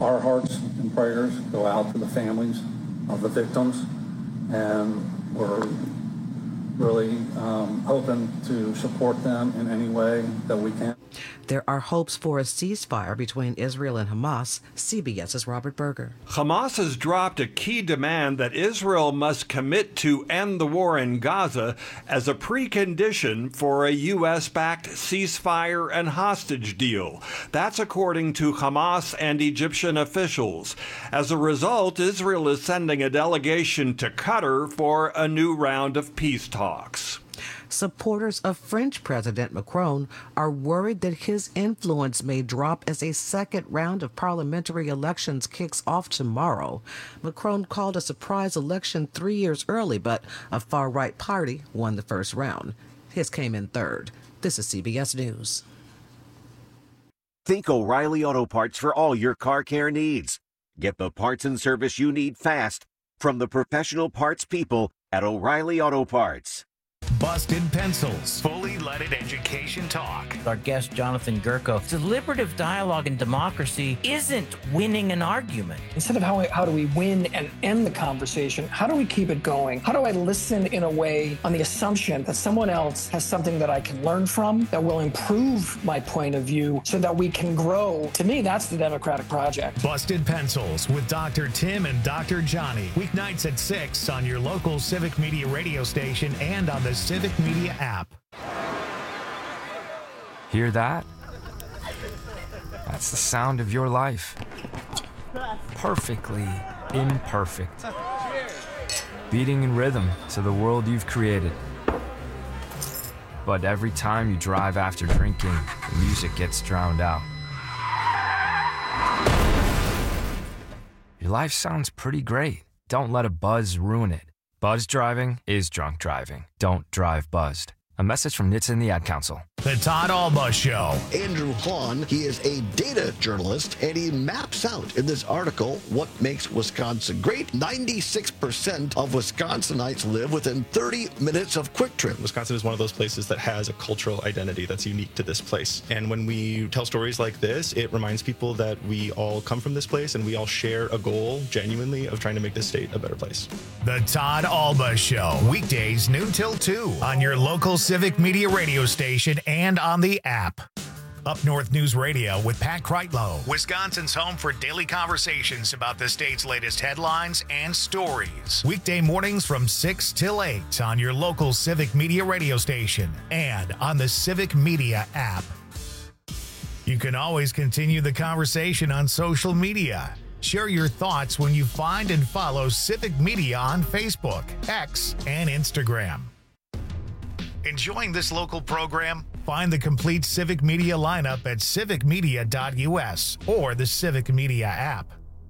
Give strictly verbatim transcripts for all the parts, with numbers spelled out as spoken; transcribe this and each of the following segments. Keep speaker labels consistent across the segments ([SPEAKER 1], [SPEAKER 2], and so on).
[SPEAKER 1] our hearts and prayers go out to the families of the victims, and we're really um, hoping to support them in any way that we can.
[SPEAKER 2] There are hopes for a ceasefire between Israel and Hamas. CBS's Robert Berger.
[SPEAKER 3] Hamas has dropped a key demand that Israel must commit to end the war in Gaza as a precondition for a U S-backed ceasefire and hostage deal. That's according to Hamas and Egyptian officials. As a result, Israel is sending a delegation to Qatar for a new round of peace talks.
[SPEAKER 2] Supporters of French President Macron are worried that his influence may drop as a second round of parliamentary elections kicks off tomorrow. Macron called a surprise election three years early, but a far-right party won the first round. His came in third. This is C B S News.
[SPEAKER 4] Think O'Reilly Auto Parts for all your car care needs. Get the parts and service you need fast from the professional parts people at O'Reilly Auto Parts.
[SPEAKER 5] Busted Pencils. Fully leaded education talk.
[SPEAKER 6] Our guest, Jonathan Gerko. Deliberative dialogue in democracy isn't winning an argument.
[SPEAKER 7] Instead of how, how do we win and end the conversation, how do we keep it going? How do I listen in a way on the assumption that someone else has something that I can learn from, that will improve my point of view so that we can grow? To me, that's the democratic project.
[SPEAKER 5] Busted Pencils with Doctor Tim and Doctor Johnny. Weeknights at six on your local Civic Media radio station and on the Civic Media app.
[SPEAKER 8] Hear that? That's the sound of your life. Perfectly imperfect. Beating in rhythm to the world you've created. But every time you drive after drinking, the music gets drowned out. Your life sounds pretty great. Don't let a buzz ruin it. Buzz driving is drunk driving. Don't drive buzzed. A message from N H T S A and the Ad Council.
[SPEAKER 5] The Todd Alba Show.
[SPEAKER 9] Andrew Hahn, he is a data journalist, and he maps out in this article what makes Wisconsin great. ninety-six percent of Wisconsinites live within thirty minutes of Quick Trip.
[SPEAKER 10] Wisconsin is one of those places that has a cultural identity that's unique to this place. And when we tell stories like this, it reminds people that we all come from this place and we all share a goal, genuinely, of trying to make this state a better place.
[SPEAKER 5] The Todd Alba Show. Weekdays noon till two on your local Civic Media radio station and on the app. Up North News Radio with Pat Kreitlow, Wisconsin's home for daily conversations about the state's latest headlines and stories. Weekday mornings from six till eight on your local Civic Media radio station and on the Civic Media app. You can always continue the conversation on social media. Share your thoughts when you find and follow Civic Media on Facebook, X, and Instagram. Enjoying this local program? Find the complete Civic Media lineup at civic media dot u s or the Civic Media app.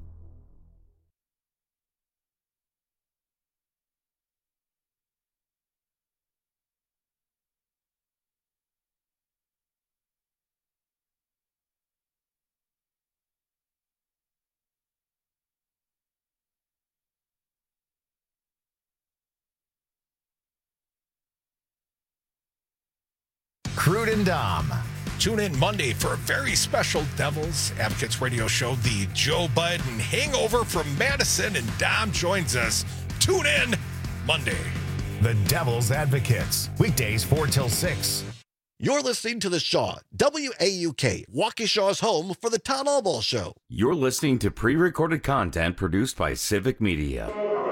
[SPEAKER 5] Crude and Dom.
[SPEAKER 11] Tune in Monday for a very special Devil's Advocates radio show, the Joe Biden Hangover from Madison, and Dom joins us. Tune in Monday.
[SPEAKER 5] The Devil's Advocates, weekdays four till six.
[SPEAKER 9] You're listening to The Shaw, W A U K, Waukesha's home for the Todd Alba Show.
[SPEAKER 12] You're listening to pre-recorded content produced by Civic Media.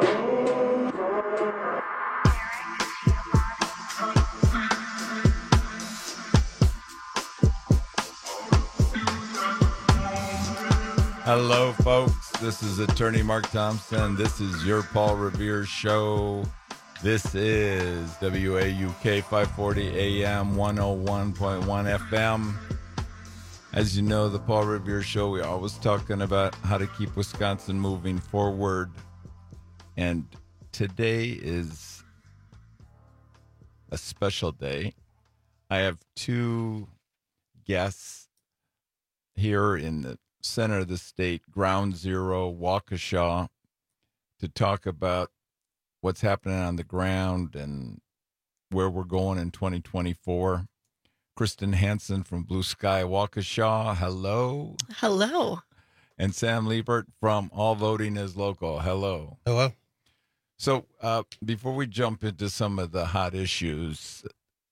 [SPEAKER 13] Hello, folks. This is Attorney Mark Thompson. This is your Paul Revere Show. This is W A U K five forty A M, one oh one point one F M. As you know, the Paul Revere Show, we're always talking about how to keep Wisconsin moving forward. And today is a special day. I have two guests here in the center of the state, Ground Zero, Waukesha, to talk about what's happening on the ground and where we're going in twenty twenty-four. Kristen Hansen from Blue Sky, Waukesha. Hello.
[SPEAKER 14] Hello.
[SPEAKER 13] and Sam Liebert from All Voting is Local. Hello.
[SPEAKER 14] Hello.
[SPEAKER 13] So uh, before we jump into some of the hot issues,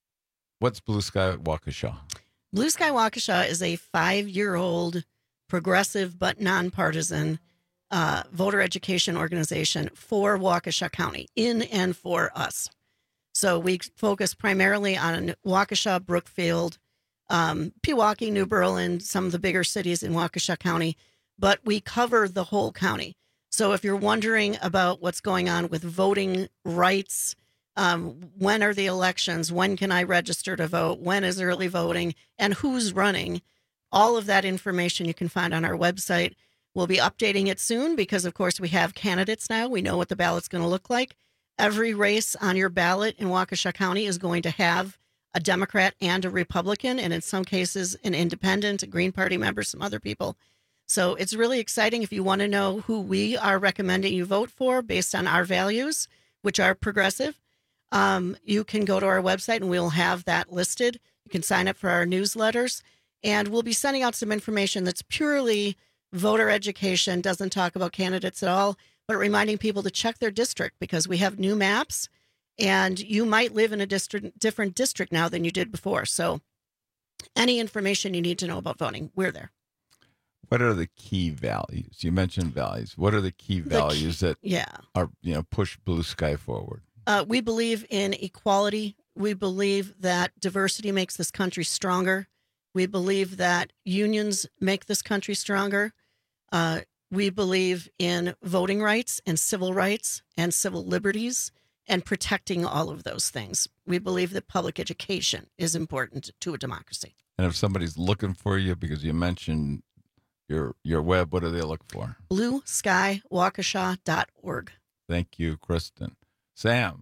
[SPEAKER 13] what's Blue Sky Waukesha?
[SPEAKER 15] Blue Sky Waukesha is a five-year-old progressive but nonpartisan uh, voter education organization for Waukesha County, in and for us. So we focus primarily on Waukesha, Brookfield, um, Pewaukee, New Berlin, some of the bigger cities in Waukesha County, but we cover the whole county. So if you're wondering about what's going on with voting rights, um, when are the elections, when can I register to vote, when is early voting, and who's running, all of that information you can find on our website. We'll be updating it soon because, of course, we have candidates now. We know what the ballot's going to look like. Every race on your ballot in Waukesha County is going to have a Democrat and a Republican, and in some cases, an independent, a Green Party member, some other people. So it's really exciting. If you want to know who we are recommending you vote for based on our values, which are progressive, um, you can go to our website and we'll have that listed. You can sign up for our newsletters, and we'll be sending out some information that's purely voter education, doesn't talk about candidates at all, but reminding people to check their district because we have new maps, and you might live in a district, different district now than you did before. So any information you need to know about voting, we're there.
[SPEAKER 13] What are the key values? You mentioned values. What are the key values
[SPEAKER 15] the key,
[SPEAKER 13] that
[SPEAKER 15] yeah.
[SPEAKER 13] are, you know, push Blue Sky forward?
[SPEAKER 15] Uh, we believe in equality. We believe that diversity makes this country stronger. We believe that unions make this country stronger. Uh, we believe in voting rights and civil rights and civil liberties and protecting all of those things. We believe that public education is important to a democracy.
[SPEAKER 13] And if somebody's looking for you because you mentioned your your web, what do they look for?
[SPEAKER 15] blue sky waukesha dot org.
[SPEAKER 13] Thank you, Kristen. Sam,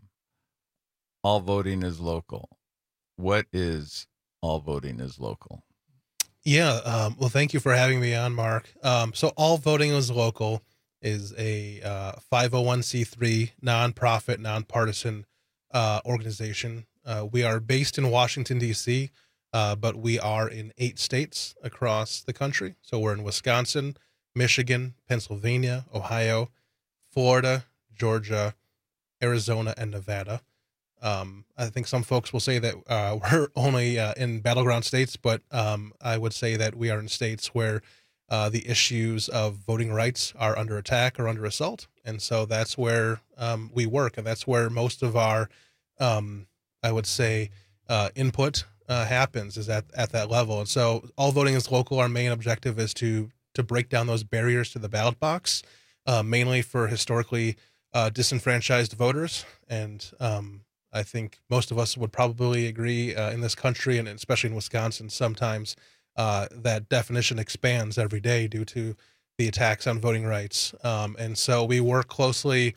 [SPEAKER 13] All Voting is Local. What is All Voting is Local?
[SPEAKER 14] Yeah, um, well, thank you for having me on, Mark. Um, so All Voting is Local is a uh, five oh one c three nonprofit, nonpartisan uh, organization. Uh, we are based in Washington, D C, uh, but we are in eight states across the country. So we're in Wisconsin, Michigan, Pennsylvania, Ohio, Florida, Georgia, Arizona, and Nevada. Um, I think some folks will say that uh, we're only uh, in battleground states, but um, I would say that we are in states where uh, the issues of voting rights are under attack or under assault. And so that's where um, we work, and that's where most of our, um, I would say, uh, input uh, happens is at, at that level. And so All Voting is Local. Our main objective is to to break down those barriers to the ballot box, uh, mainly for historically uh, disenfranchised voters. And um, I think most of us would probably agree uh, in this country, and especially in Wisconsin, sometimes uh, that definition expands every day due to the attacks on voting rights. Um, and so we work closely,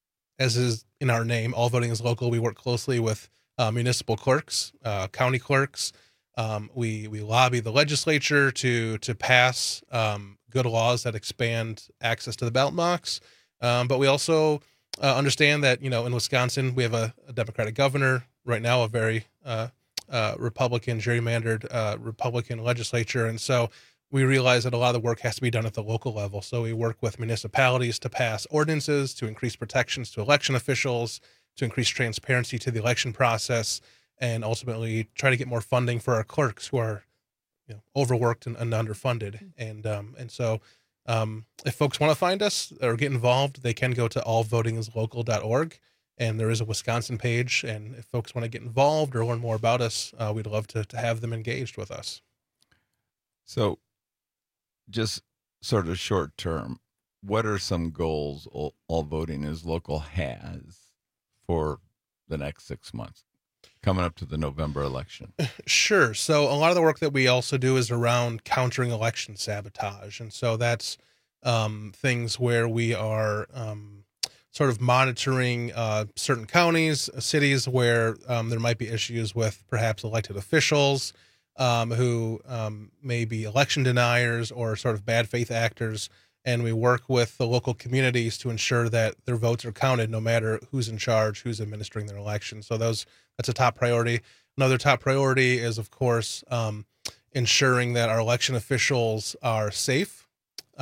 [SPEAKER 14] as is in our name, All Voting is Local. We work closely with uh, municipal clerks, uh, county clerks. Um, we we lobby the legislature to to pass um, good laws that expand access to the ballot box. Um, but we also uh, understand that, you know, in Wisconsin, we have a, a Democratic governor right now, a very uh, uh, Republican, gerrymandered uh, Republican legislature. And so we realize that a lot of the work has to be done at the local level. So we work with municipalities to pass ordinances, to increase protections to election officials, to increase transparency to the election process, and ultimately try to get more funding for our clerks who are, you know, overworked and, and underfunded. And um, and so um, if folks want to find us or get involved, they can go to all voting is local dot org, and there is a Wisconsin page. And if folks want to get involved or learn more about us, uh, we'd love to, to have them engaged with us.
[SPEAKER 13] So just sort of short term, what are some goals All, All Voting is Local has for the next six months? Coming up to the November election.
[SPEAKER 14] Sure. So a lot of the work that we also do is around countering election sabotage. And so that's um, things where we are um, sort of monitoring uh, certain counties, cities where um, there might be issues with perhaps elected officials um, who um, may be election deniers or sort of bad faith actors. And we work with the local communities to ensure that their votes are counted no matter who's in charge, who's administering their election. So those that's a top priority. Another top priority is, of course, um, ensuring that our election officials are safe. Um,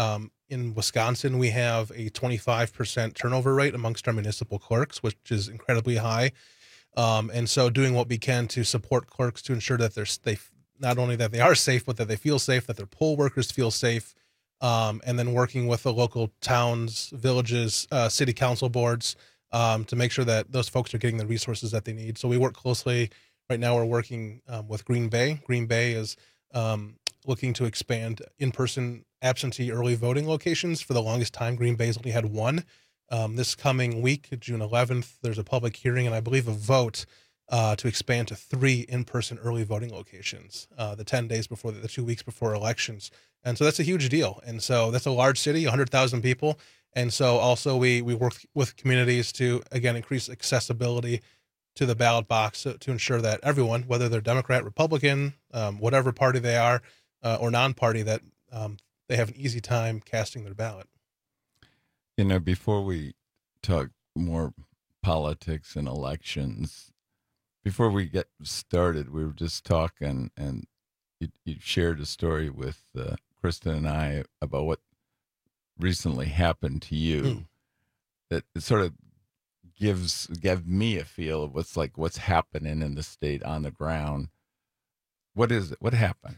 [SPEAKER 14] in Wisconsin, we have a twenty-five percent turnover rate amongst our municipal clerks, which is incredibly high. Um, and so doing what we can to support clerks to ensure that they're safe, not only that they are safe, but that they feel safe, that their poll workers feel safe. Um, and then working with the local towns, villages, uh, city council boards, um, to make sure that those folks are getting the resources that they need. So we work closely. Right now we're working um, with Green Bay. Green Bay is um, looking to expand in-person absentee early voting locations. For the longest time, Green Bay's only had one. Um, this coming week, June eleventh, there's a public hearing and I believe a vote uh, to expand to three in-person early voting locations, uh, the ten days before, the, the two weeks before elections. And so that's a huge deal. And so that's a large city, one hundred thousand people. And so also we, we work with communities to, again, increase accessibility to the ballot box to, to ensure that everyone, whether they're Democrat, Republican, um, whatever party they are, uh, or non-party, that um, they have an easy time casting their ballot.
[SPEAKER 13] You know, before we talk more politics and elections, before we get started, we were just talking, and you, you shared a story with uh, Kristen and I about what recently happened to you. Mm. That it sort of gives gave me a feel of what's like what's happening in the state on the ground. What is it? What happened?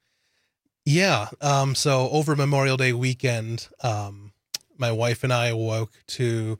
[SPEAKER 14] Yeah. Um, so over Memorial Day weekend, um, my wife and I awoke to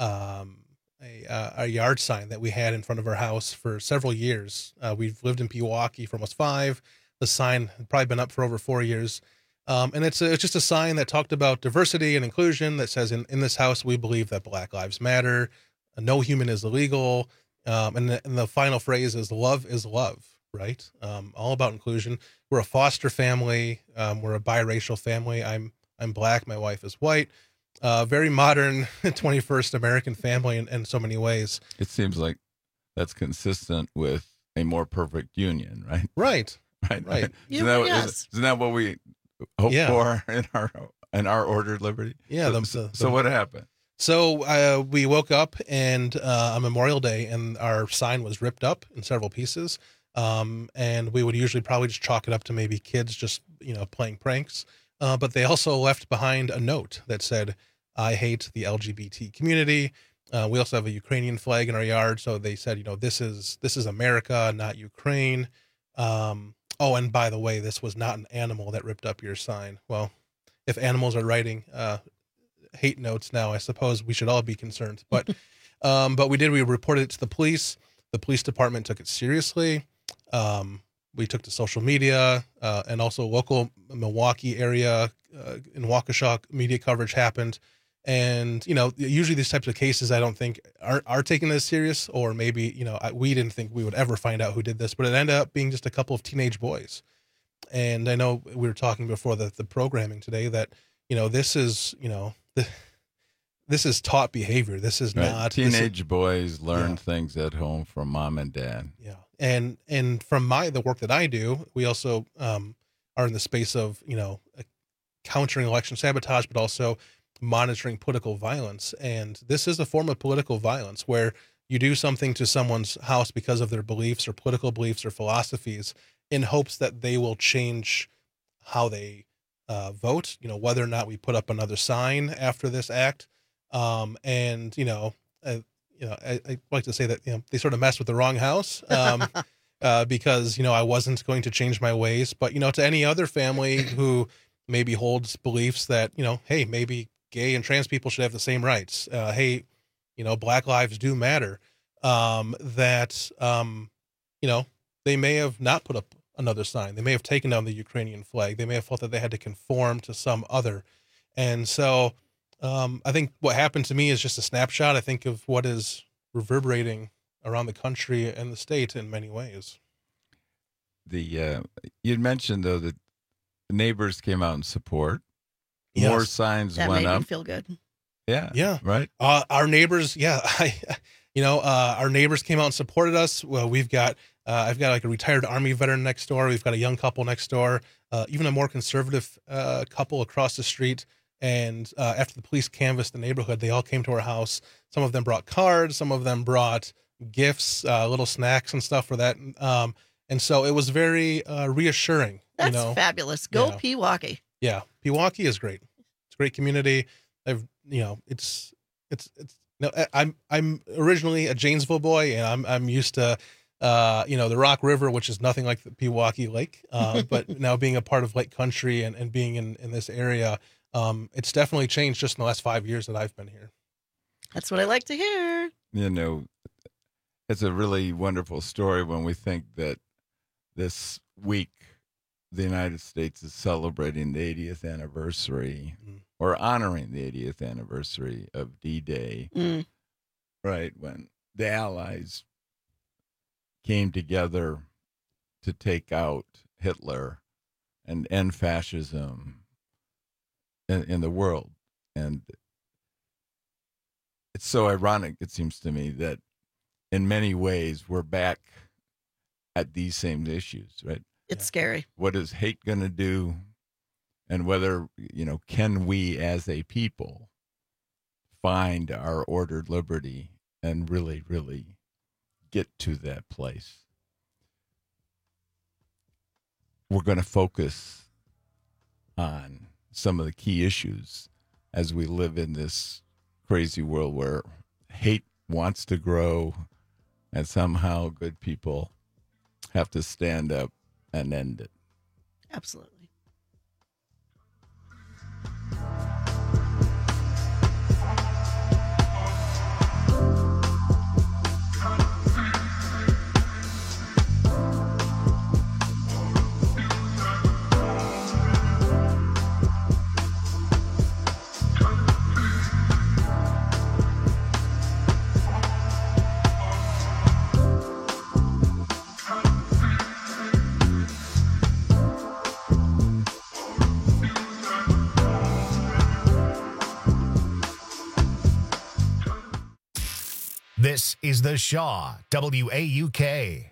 [SPEAKER 14] um, a, uh, a yard sign that we had in front of our house for several years. Uh, we've lived in Pewaukee for almost five. The sign had probably been up for over four years. Um, and it's, a, it's just a sign that talked about diversity and inclusion that says, in, in this house, we believe that Black lives matter. No human is illegal. Um, and, the, and the final phrase is love is love, right? Um, all about inclusion. We're a foster family. Um, we're a biracial family. I'm, I'm Black. My wife is white. Uh, very modern twenty-first American family in, in so many ways.
[SPEAKER 13] It seems like that's consistent with a more perfect union, right?
[SPEAKER 14] Right.
[SPEAKER 13] Right.
[SPEAKER 14] Right.
[SPEAKER 13] Isn't that, yes. isn't that what we hope
[SPEAKER 14] yeah.
[SPEAKER 13] for in our in our ordered liberty?
[SPEAKER 14] Yeah.
[SPEAKER 13] So,
[SPEAKER 14] the, the,
[SPEAKER 13] so, so
[SPEAKER 14] the,
[SPEAKER 13] what happened?
[SPEAKER 14] So uh, we woke up and uh, on Memorial Day, and our sign was ripped up in several pieces. Um, and we would usually probably just chalk it up to maybe kids just, you know, playing pranks. Uh, but they also left behind a note that said, "I hate the L G B T community." Uh, we also have a Ukrainian flag in our yard. So they said, you know, this is, this is America, not Ukraine. Um, oh, and by the way, this was not an animal that ripped up your sign. Well, if animals are writing, uh, hate notes now, I suppose we should all be concerned, but, um, but we did, we reported it to the police. The police department took it seriously. Um, we took to social media, uh, and also local Milwaukee area, uh, in Waukesha, media coverage happened. And, you know, usually these types of cases, I don't think are, are taken as serious, or maybe, you know, I, we didn't think we would ever find out who did this, but it ended up being just a couple of teenage boys. And I know we were talking before the, the programming today that, you know, this is, you know, the, this is taught behavior. This is
[SPEAKER 13] right.
[SPEAKER 14] not
[SPEAKER 13] teenage
[SPEAKER 14] is,
[SPEAKER 13] boys learn
[SPEAKER 14] yeah.
[SPEAKER 13] things at home from mom and dad.
[SPEAKER 14] Yeah. And, and from my, the work that I do, we also um, are in the space of, you know, countering election sabotage, but also monitoring political violence. And this is a form of political violence where you do something to someone's house because of their beliefs or political beliefs or philosophies in hopes that they will change how they uh, vote, you know, whether or not we put up another sign after this act. Um, and, you know, uh, you know, I, I like to say that, you know, they sort of messed with the wrong house, um, uh, because, you know, I wasn't going to change my ways, but, you know, to any other family who maybe holds beliefs that, you know, hey, maybe gay and trans people should have the same rights. Uh, hey, you know, Black lives do matter. Um, that, um, you know, they may have not put up another sign. They may have taken down the Ukrainian flag. They may have felt that they had to conform to some other. And so, Um, I think what happened to me is just a snapshot, I think, of what is reverberating around the country and the state in many ways.
[SPEAKER 13] The uh, you'd mentioned, though, that the neighbors came out in support.
[SPEAKER 14] Yes.
[SPEAKER 13] More signs
[SPEAKER 15] That
[SPEAKER 13] went
[SPEAKER 15] made
[SPEAKER 13] up.
[SPEAKER 15] me feel good.
[SPEAKER 13] Yeah.
[SPEAKER 14] Yeah.
[SPEAKER 13] Right.
[SPEAKER 14] Uh, our neighbors, yeah, I, you know, uh, our neighbors came out and supported us. Well, we've got, uh, I've got like a retired Army veteran next door. We've got a young couple next door, uh, even a more conservative uh, couple across the street. And uh, after the police canvassed the neighborhood, they all came to our house. Some of them brought cards. Some of them brought gifts, uh, little snacks and stuff for that. Um, and so it was very uh, reassuring.
[SPEAKER 15] That's
[SPEAKER 14] you know?
[SPEAKER 15] fabulous. Go
[SPEAKER 14] yeah.
[SPEAKER 15] Pewaukee.
[SPEAKER 14] Yeah. Pewaukee is great. It's great community. I've, you know, it's, it's, it's, no, I'm, I'm originally a Janesville boy, and I'm, I'm used to, uh, you know, the Rock River, which is nothing like the Pewaukee Lake. Uh, but now being a part of Lake Country and, and being in, in this area, um, it's definitely changed just in the last five years that I've been here.
[SPEAKER 15] That's what I like to hear.
[SPEAKER 13] You know, it's a really wonderful story when we think that this week the United States is celebrating the eightieth anniversary mm. or honoring the eightieth anniversary of D-Day,
[SPEAKER 15] mm.
[SPEAKER 13] right, when the Allies came together to take out Hitler and end fascism in, in the world. And it's so ironic, it seems to me, that in many ways we're back at these same issues, right?
[SPEAKER 15] It's scary.
[SPEAKER 13] What is hate going to do? And whether, you know, can we as a people find our ordered liberty and really, really get to that place? We're going to focus on some of the key issues as we live in this crazy world where hate wants to grow and somehow good people have to stand up and end it.
[SPEAKER 15] Absolutely.
[SPEAKER 5] This is The Shaw, W A U K.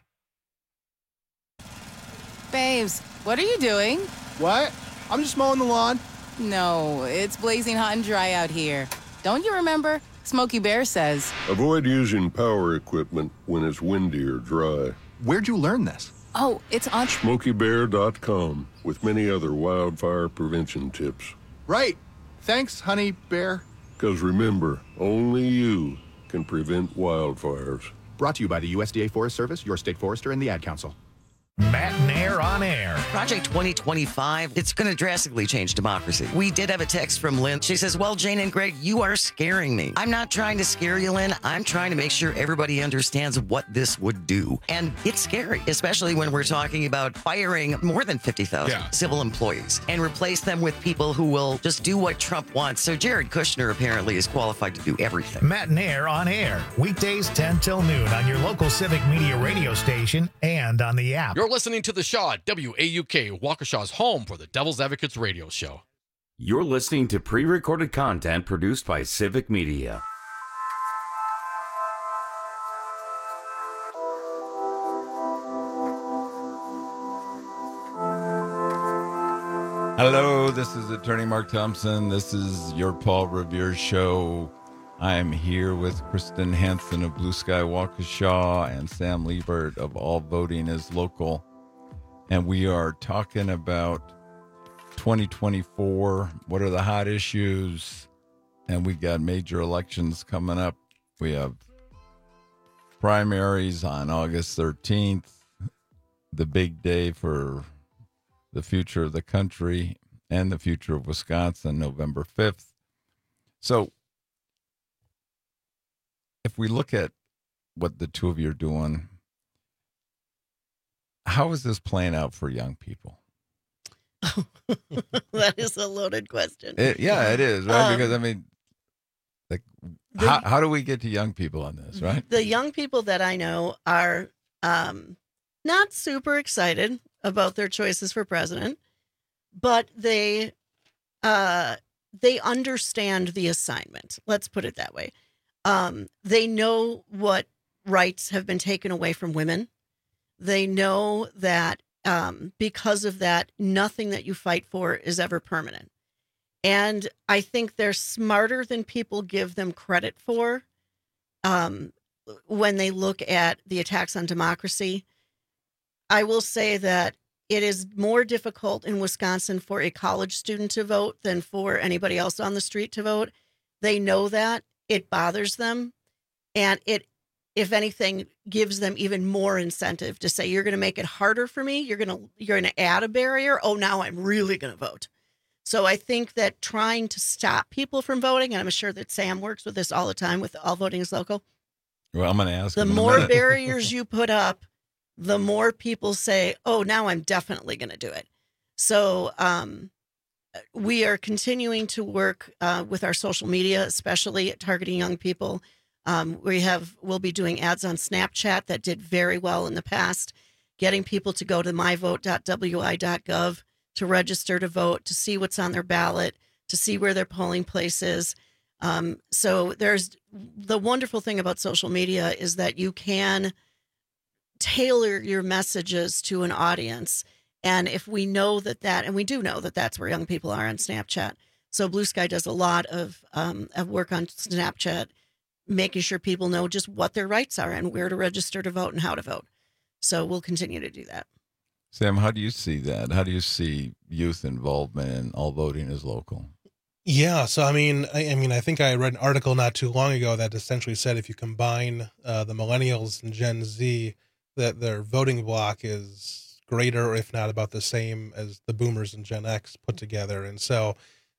[SPEAKER 16] Babes, what are you doing?
[SPEAKER 17] What? I'm just mowing the lawn.
[SPEAKER 16] No, it's blazing hot and dry out here. Don't you remember? Smokey Bear says.
[SPEAKER 18] Avoid using power equipment when it's windy or dry.
[SPEAKER 17] Where'd you learn this?
[SPEAKER 16] Oh, it's on
[SPEAKER 18] Smokey Bear dot com with many other wildfire prevention tips.
[SPEAKER 17] Right. Thanks, honey bear.
[SPEAKER 18] Because remember, only you can prevent wildfires.
[SPEAKER 17] Brought to you by the U S D A Forest Service, your state forester, and the Ad Council.
[SPEAKER 5] Matt and Air on Air.
[SPEAKER 19] Project twenty twenty-five, it's going to drastically change democracy. We did have a text from Lynn. She says, well, Jane and Greg, you are scaring me. I'm not trying to scare you, Lynn. I'm trying to make sure everybody understands what this would do. And it's scary, especially when we're talking about firing more than fifty thousand yeah. civil employees and replace them with people who will just do what Trump wants. So Jared Kushner apparently is qualified to do everything.
[SPEAKER 5] Matt and Air on Air. Weekdays ten till noon on your local Civic Media radio station and on the app.
[SPEAKER 20] You're listening to The Shaw at W A U K, Waukesha's home for the Devil's Advocates radio show.
[SPEAKER 12] You're listening to pre-recorded content produced by Civic Media.
[SPEAKER 13] Hello, this is Attorney Mark Thompson. This is your Paul Revere show. I'm here with Kristen Hansen of Blue Sky Waukesha and Sam Liebert of All Voting is Local. And we are talking about twenty twenty-four. What are the hot issues? And we got major elections coming up. We have primaries on August thirteenth, the big day for the future of the country and the future of Wisconsin, November fifth. So if we look at what the two of you are doing, how is this playing out for young people?
[SPEAKER 15] That is a loaded question.
[SPEAKER 13] It, yeah, it is, right?
[SPEAKER 15] Um,
[SPEAKER 13] because, I mean, like,
[SPEAKER 15] the,
[SPEAKER 13] how, how do we get to young people on this, right?
[SPEAKER 15] The young people that I know are um, not super excited about their choices for president, but they uh, they understand the assignment. Let's put it that way. Um, they know what rights have been taken away from women. They know that um, because of that, nothing that you fight for is ever permanent. And I think they're smarter than people give them credit for um, when they look at the attacks on democracy. I will say that it is more difficult in Wisconsin for a college student to vote than for anybody else on the street to vote. They know that. It bothers them. And it, if anything, gives them even more incentive to say, you're going to make it harder for me. You're going to, you're going to add a barrier. Oh, now I'm really going to vote. So I think that trying to stop people from voting, and I'm sure that Sam works with this all the time with All Voting is Local.
[SPEAKER 13] Well, I'm going to ask
[SPEAKER 15] The
[SPEAKER 13] him in a
[SPEAKER 15] more
[SPEAKER 13] minute.
[SPEAKER 15] barriers you put up, the more people say, oh, now I'm definitely going to do it. So um, we are continuing to work uh, with our social media, especially targeting young people. Um, we have, we'll be doing ads on Snapchat that did very well in the past, getting people to go to my vote dot w i dot gov to register to vote, to see what's on their ballot, to see where their polling place is. Um, so there's the wonderful thing about social media is that you can tailor your messages to an audience. And if we know that that, and we do know that that's where young people are on Snapchat. So Blue Sky does a lot of, um, of work on Snapchat, making sure people know just what their rights are and where to register to vote and how to vote. So we'll continue to do that.
[SPEAKER 13] Sam, how do you see that? How do you see youth involvement in All Voting is Local?
[SPEAKER 14] Yeah, so I mean, I, I mean, I think I read an article not too long ago that essentially said if you combine uh, the millennials and Gen Z, that their voting block is greater, or if not about the same as the boomers and Gen X put together. And so,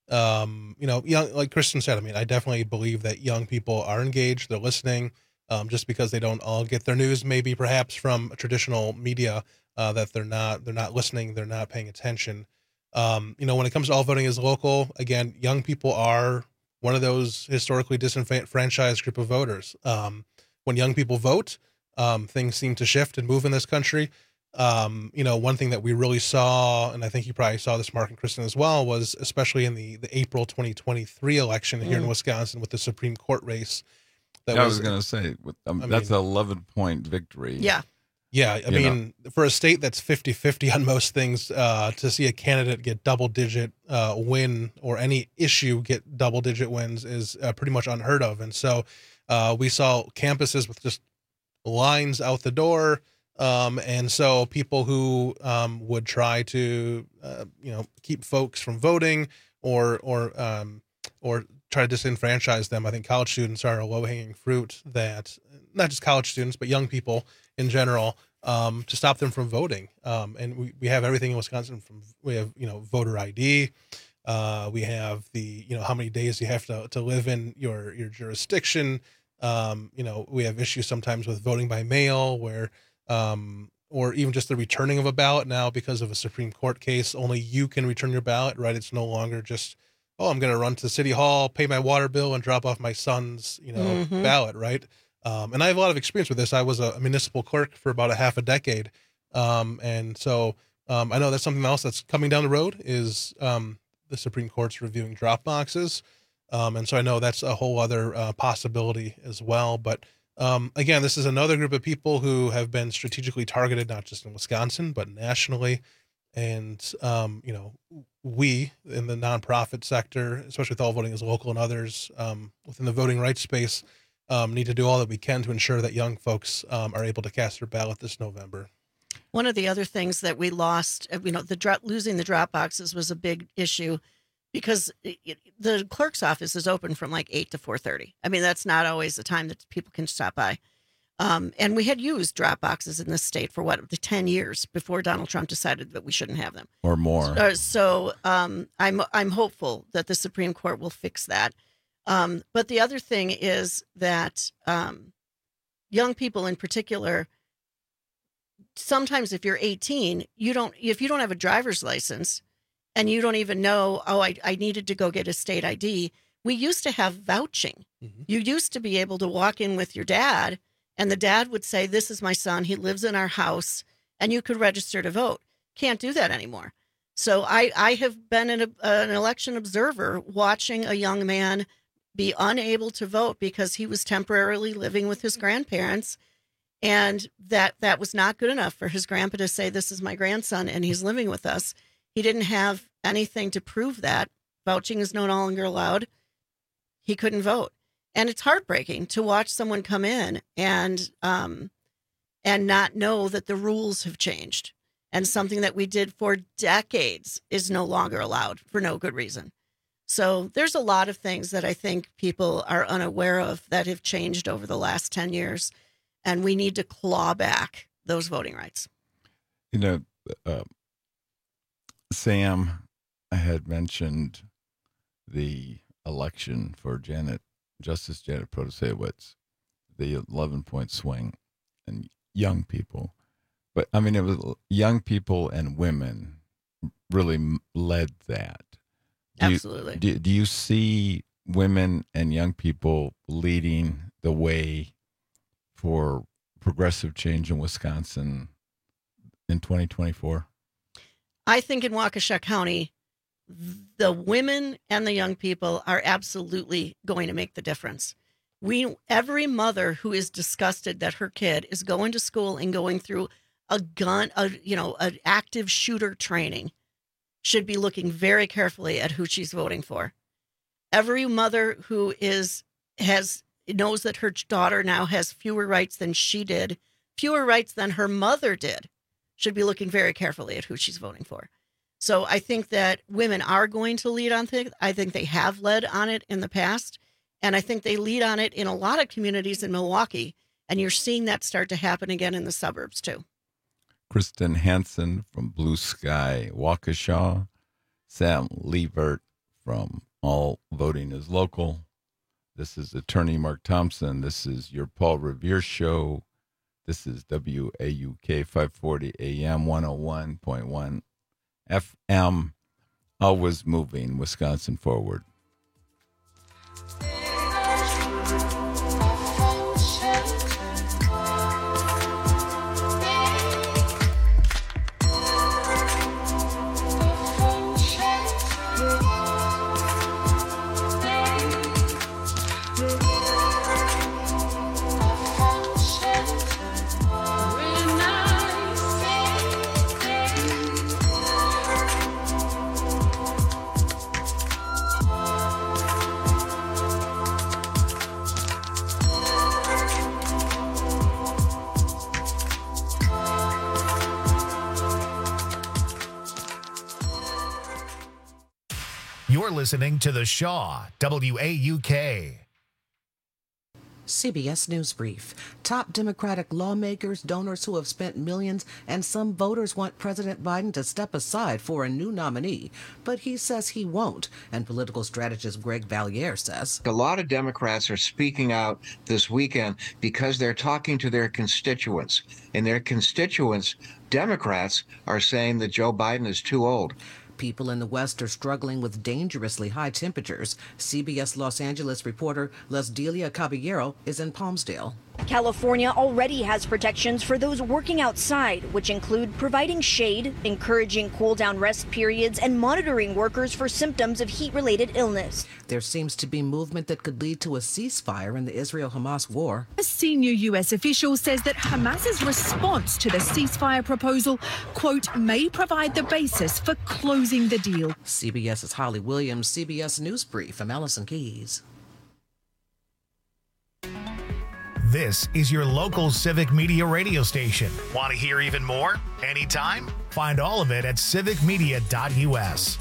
[SPEAKER 14] um, you know, young, like Kristen said, I mean, I definitely believe that young people are engaged, they're listening, um, just because they don't all get their news, maybe perhaps from traditional media, uh, that they're not, they're not listening, they're not paying attention. Um, you know, when it comes to All Voting is Local, again, young people are one of those historically disenfranchised group of voters. Um, when young people vote, um, things seem to shift and move in this country. Um, you know, one thing that we really saw, and I think you probably saw this, Mark and Kristen, as well, was especially in the, the April twenty twenty-three election here
[SPEAKER 13] Mm.
[SPEAKER 14] in Wisconsin with the Supreme Court race. That
[SPEAKER 13] Yeah, I
[SPEAKER 14] was
[SPEAKER 13] was going to say, with, um,
[SPEAKER 14] I
[SPEAKER 13] that's
[SPEAKER 14] mean-
[SPEAKER 13] an eleven point victory.
[SPEAKER 15] Yeah.
[SPEAKER 14] Yeah, I
[SPEAKER 13] You
[SPEAKER 14] mean, for a state that's fifty-fifty on most things, uh, to see a candidate get double-digit uh, win or any issue get double-digit wins is uh, pretty much unheard of. And so uh, we saw campuses with just lines out the door. Um, and so people who um, would try to, uh, you know, keep folks from voting or or um, or try to disenfranchise them, I think college students are a low-hanging fruit that, not just college students, but young people in general, um, to stop them from voting. Um, and we, we have everything in Wisconsin from, we have, you know, voter I D. Uh, we have the, you know, how many days you have to, to live in your, your jurisdiction. Um, you know, we have issues sometimes with voting by mail where, um, or even just the returning of a ballot now because of a Supreme Court case, only you can return your ballot, right? It's no longer just, oh, I'm going to run to City Hall, pay my water bill and drop off my son's, you know,
[SPEAKER 15] Mhm.
[SPEAKER 14] ballot, right? Um, and I have a lot of experience with this. I was a municipal clerk for about a half a decade. Um, and so um, I know that's something else that's coming down the road is um, the Supreme Court's reviewing drop boxes. Um, and so I know that's a whole other uh, possibility as well. But um, again, this is another group of people who have been strategically targeted, not just in Wisconsin, but nationally. And, um, you know, we in the nonprofit sector, especially with All Voting is Local and others um, within the voting rights space, um, need to do all that we can to ensure that young folks um, are able to cast their ballot this November.
[SPEAKER 15] One of the other things that we lost, uh, you know, the drop, losing the drop boxes was a big issue because it, it- the clerk's office is open from like eight to four thirty. I mean, that's not always the time that people can stop by. Um, and we had used drop boxes in this state for what, ten years before Donald Trump decided that we shouldn't have them.
[SPEAKER 13] Or more.
[SPEAKER 15] Uh, so um, I'm I'm hopeful that the Supreme Court will fix that. Um, but the other thing is that um, young people in particular, sometimes if you're eighteen, you don't if you don't have a driver's license and you don't even know, oh, I, I needed to go get a state I D. We used to have vouching. You used to be able to walk in with your dad and the dad would say, this is my son. He lives in our house and you could register to vote. Can't do that anymore. So I, I have been an, an election observer watching a young man be unable to vote because he was temporarily living with his grandparents. And that that was not good enough for his grandpa to say, this is my grandson and he's living with us. He didn't have anything to prove that. Vouching is no longer allowed. He couldn't vote. And it's heartbreaking to watch someone come in and um, and not know that the rules have changed. And something that we did for decades is no longer allowed for no good reason. So there's a lot of things that I think people are unaware of that have changed over the last ten years. And we need to claw back those voting rights.
[SPEAKER 13] You know, uh, Sam had mentioned the election for Janet, Justice Janet Protasiewicz, the eleven point swing, and young people. But I mean, it was young people and women really led that. Do
[SPEAKER 15] Absolutely.
[SPEAKER 13] You, do, do you see women and young people leading the way for progressive change in Wisconsin in twenty twenty-four?
[SPEAKER 15] I think in Waukesha County, the women and the young people are absolutely going to make the difference. We, every mother who is disgusted that her kid is going to school and going through a gun, a, you know, an active shooter training should be looking very carefully at who she's voting for. Every mother who is, has, knows that her daughter now has fewer rights than she did, fewer rights than her mother did, should be looking very carefully at who she's voting for. So I think that women are going to lead on things. I think they have led on it in the past. And I think they lead on it in a lot of communities in Milwaukee. And you're seeing that start to happen again in the suburbs, too.
[SPEAKER 13] Kristen Hansen from Blue Sky, Waukesha. Sam Liebert from All Voting is Local. This is Attorney Mark Thompson. This is your Paul Revere Show. This is W A U K five forty A M one oh one point one F M. Always moving Wisconsin forward.
[SPEAKER 5] You're listening to The Shaw, W A U K.
[SPEAKER 2] C B S News Brief. Top Democratic lawmakers, donors who have spent millions, and some voters want President Biden to step aside for a new nominee. But he says he won't. And political strategist Greg Valliere says
[SPEAKER 21] a lot of Democrats are speaking out this weekend because they're talking to their constituents. And their constituents, Democrats, are saying that Joe Biden is too old.
[SPEAKER 2] People in the West are struggling with dangerously high temperatures. C B S Los Angeles reporter Lesdelia Caballero is in Palmsdale.
[SPEAKER 22] California already has protections for those working outside, which include providing shade, encouraging cool-down rest periods, and monitoring workers for symptoms of heat-related illness.
[SPEAKER 2] There seems to be movement that could lead to a ceasefire in the Israel-Hamas war.
[SPEAKER 23] A senior U S official says that Hamas's response to the ceasefire proposal, quote, may provide the basis for closing the deal.
[SPEAKER 2] CBS's Holly Williams, C B S News Brief. I'm Allison Keys.
[SPEAKER 5] This is your local civic media radio station. Want to hear even more? Anytime? Find all of it at civic media dot U S.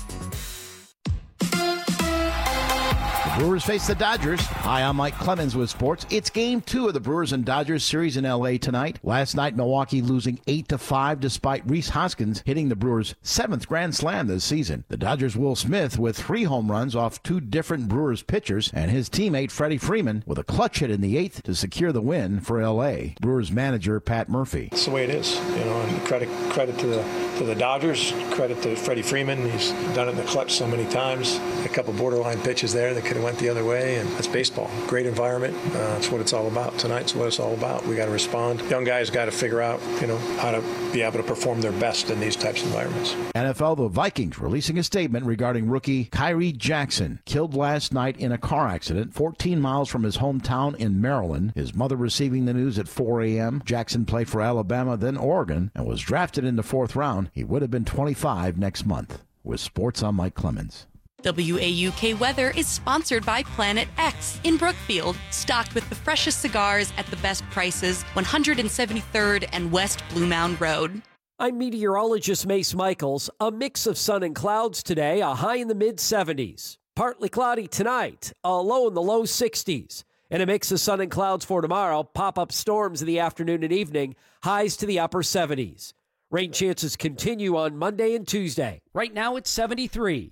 [SPEAKER 24] Brewers face the Dodgers. Hi, I'm Mike Clemens with sports. It's game two of the Brewers and Dodgers series in L A tonight. Last night, Milwaukee losing eight to five despite Rhys Hoskins hitting the Brewers' seventh grand slam this season. The Dodgers' Will Smith with three home runs off two different Brewers pitchers, and his teammate Freddie Freeman with a clutch hit in the eighth to secure the win for L A. Brewers manager Pat Murphy.
[SPEAKER 25] That's the way it is, you know, and credit credit to the to the Dodgers, credit to Freddie Freeman. He's done it in the clutch so many times. A couple borderline pitches there that could have went the other way, and that's baseball. Great environment. Uh, that's what it's all about. Tonight's what it's all about. We got to respond. Young guys got to figure out, you know, how to be able to perform their best in these types of environments.
[SPEAKER 24] N F L, the Vikings releasing a statement regarding rookie Kyrie Jackson, killed last night in a car accident fourteen miles from his hometown in Maryland. His mother receiving the news at four a.m. Jackson played for Alabama, then Oregon, and was drafted in the fourth round. He would have been twenty-five next month. With sports, I'm Mike Clemens.
[SPEAKER 26] W A U K Weather is sponsored by Planet X in Brookfield, stocked with the freshest cigars at the best prices, one hundred seventy-third and West Blue Mound Road.
[SPEAKER 1] I'm meteorologist Mace Michaels. A mix of sun and clouds today, a high in the mid seventies. Partly cloudy tonight, a low in the low sixties. And a mix of sun and clouds for tomorrow, pop-up storms in the afternoon and evening, highs to the upper seventies. Rain chances continue on Monday and Tuesday. Right now it's seventy-three.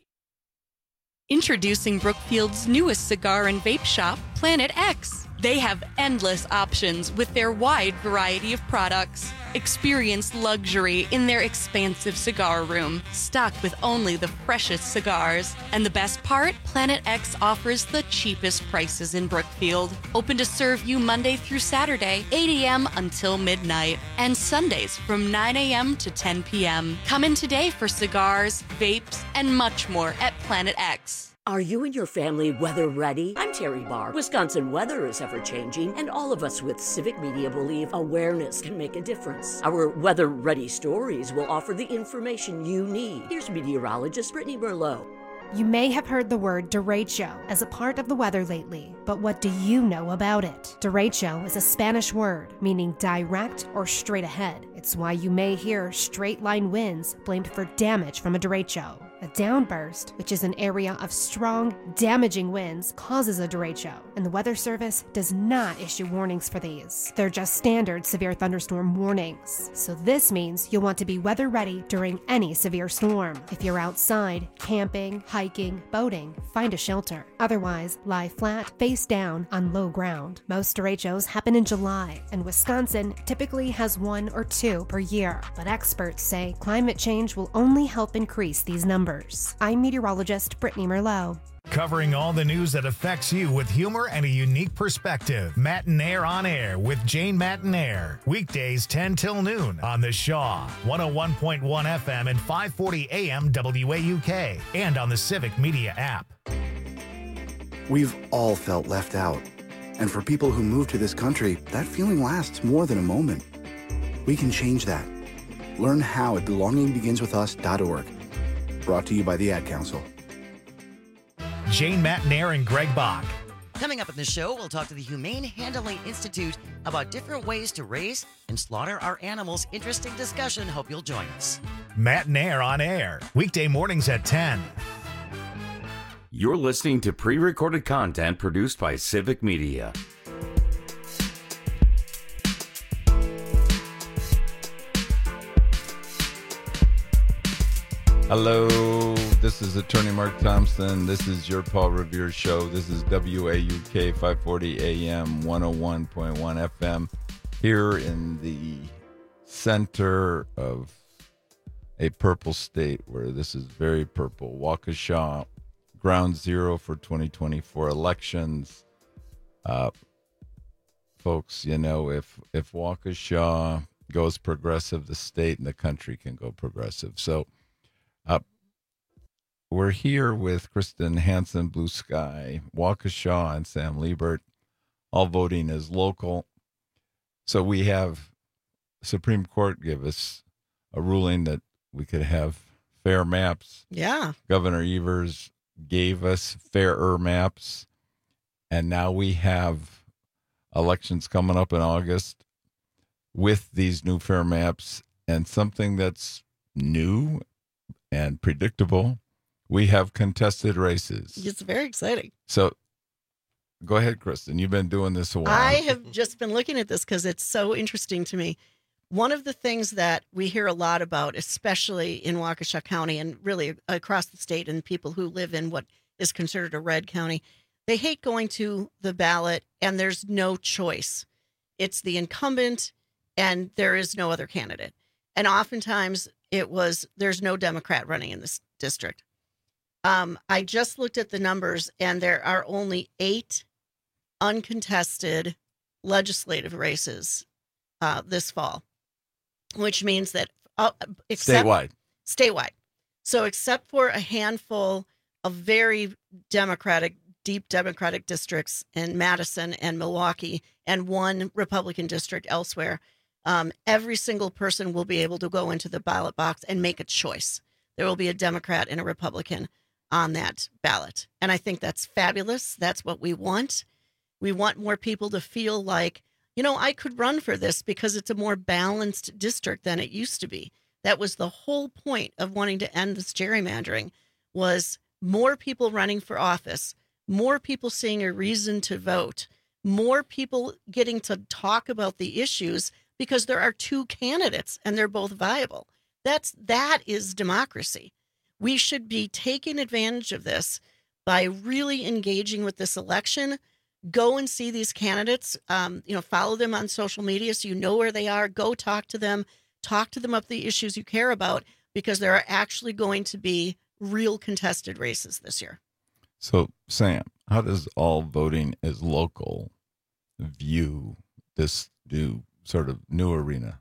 [SPEAKER 26] Introducing Brookfield's newest cigar and vape shop, Planet X. They have endless options with their wide variety of products. Experience luxury in their expansive cigar room, stocked with only the freshest cigars. And the best part? Planet X offers the cheapest prices in Brookfield. Open to serve you Monday through Saturday, eight a.m. until midnight, and Sundays from nine a.m. to ten p.m. Come in today for cigars, vapes, and much more at Planet X.
[SPEAKER 3] Are you and your family weather ready? I'm Terry Barr. Wisconsin weather is ever changing, and all of us with Civic Media believe awareness can make a difference. Our weather ready stories will offer the information you need. Here's meteorologist Brittany Merlot.
[SPEAKER 4] You may have heard the word derecho as a part of the weather lately, but what do you know about it? Derecho is a Spanish word meaning direct or straight ahead. It's why you may hear straight line winds blamed for damage from a derecho. A downburst, which is an area of strong, damaging winds, causes a derecho, and the Weather Service does not issue warnings for these. They're just standard severe thunderstorm warnings. So this means you'll want to be weather ready during any severe storm. If you're outside, camping, hiking, boating, find a shelter. Otherwise, lie flat, face down, on low ground. Most derechos happen in July, and Wisconsin typically has one or two per year. But experts say climate change will only help increase these numbers. I'm meteorologist Brittany Merlot.
[SPEAKER 5] Covering all the news that affects you with humor and a unique perspective. Matinaire on Air with Jane Matinaire. Weekdays ten till noon on the Shaw, one oh one point one F M and five forty A M W A U K, and on the Civic Media app.
[SPEAKER 6] We've all felt left out. And for people who move to this country, that feeling lasts more than a moment. We can change that. Learn how at belonging begins with us dot org. Brought to you by the Ad Council.
[SPEAKER 5] Jane Matinaire and Greg Bach.
[SPEAKER 19] Coming up in the show, we'll talk to the Humane Handling Institute about different ways to raise and slaughter our animals. Interesting discussion. Hope you'll join us.
[SPEAKER 5] Matinaire on Air, weekday mornings at ten.
[SPEAKER 12] You're listening to pre-recorded content produced by Civic Media.
[SPEAKER 13] Hello, this is Attorney Mark Thompson. This is your Paul Revere Show. This is W A U K five forty A M, one oh one point one F M, here in the center of a purple state where this is very purple. Waukesha, ground zero for twenty twenty-four elections. Uh, folks, you know, if, if Waukesha goes progressive, the state and the country can go progressive. So, Uh, we're here with Kristen Hansen, Blue Sky, Waukesha, and Sam Liebert. All voting is local. So we have Supreme Court give us a ruling that we could have fair maps.
[SPEAKER 15] Yeah.
[SPEAKER 13] Governor Evers gave us fairer maps. And now we have elections coming up in August with these new fair maps, and something that's new and predictable. We have contested races.
[SPEAKER 15] It's very exciting.
[SPEAKER 13] So go ahead, Kristen. You've been doing this a while.
[SPEAKER 15] I have just been looking at this because it's so interesting to me. One of the things that we hear a lot about, especially in Waukesha County and really across the state, and people who live in what is considered a red county, they hate going to the ballot and there's no choice. It's the incumbent and there is no other candidate. And oftentimes it was, there's no Democrat running in this district. Um, I just looked at the numbers, and there are only eight uncontested legislative races uh, this fall, which means that uh, except,
[SPEAKER 13] statewide.
[SPEAKER 15] Statewide. So except for a handful of very Democratic, deep Democratic districts in Madison and Milwaukee, and one Republican district elsewhere, Um, every single person will be able to go into the ballot box and make a choice. There will be a Democrat and a Republican on that ballot. And I think that's fabulous. That's what we want. We want more people to feel like, you know, I could run for this because it's a more balanced district than it used to be. That was the whole point of wanting to end this gerrymandering, was more people running for office, more people seeing a reason to vote, more people getting to talk about the issues because there are two candidates and they're both viable. That's, that is democracy. We should be taking advantage of this by really engaging with this election. Go and see these candidates, um, you know, follow them on social media so you know where they are. Go talk to them, talk to them about the issues you care about, because there are actually going to be real contested races this year.
[SPEAKER 13] So, Sam, how does all voting is local view this new sort of new arena?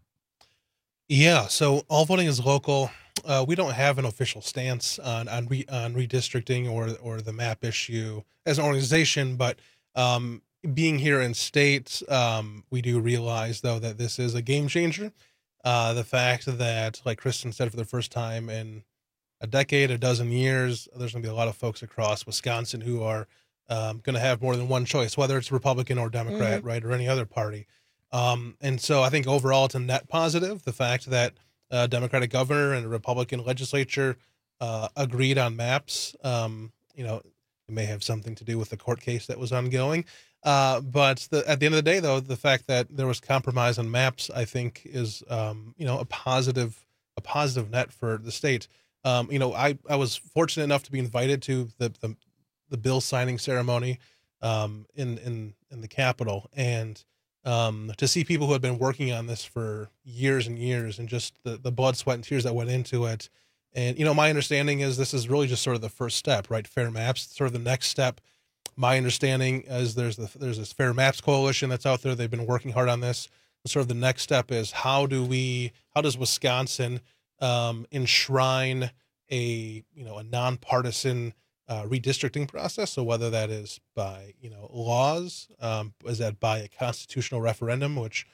[SPEAKER 14] Yeah, so all voting is local. Uh, we don't have an official stance on on, re, on redistricting or or the map issue as an organization, but um, being here in state, um, we do realize though that this is a game changer. Uh, the fact that, like Kristen said, for the first time in a decade, a dozen years, there's going to be a lot of folks across Wisconsin who are um, going to have more than one choice, whether it's Republican or Democrat, mm-hmm. right, or any other party. Um, and so I think overall it's a net positive. The fact that a Democratic governor and a Republican legislature uh, agreed on maps, um, you know, it may have something to do with the court case that was ongoing. Uh, but the, at the end of the day, though, the fact that there was compromise on maps, I think, is, um, you know, a positive, a positive net for the state. Um, you know, I, I was fortunate enough to be invited to the, the, the bill signing ceremony um, in, in, in the Capitol, and um, to see people who had been working on this for years and years, and just the, the blood, sweat, and tears that went into it. And, you know, my understanding is this is really just sort of the first step, right? Fair Maps, sort of the next step. My understanding is there's the, there's this Fair Maps coalition that's out there. They've been working hard on this. And sort of the next step is how do we, how does Wisconsin um, enshrine a, you know, a nonpartisan uh, redistricting process? So whether that is by, you know, laws, um, is that by a constitutional referendum, which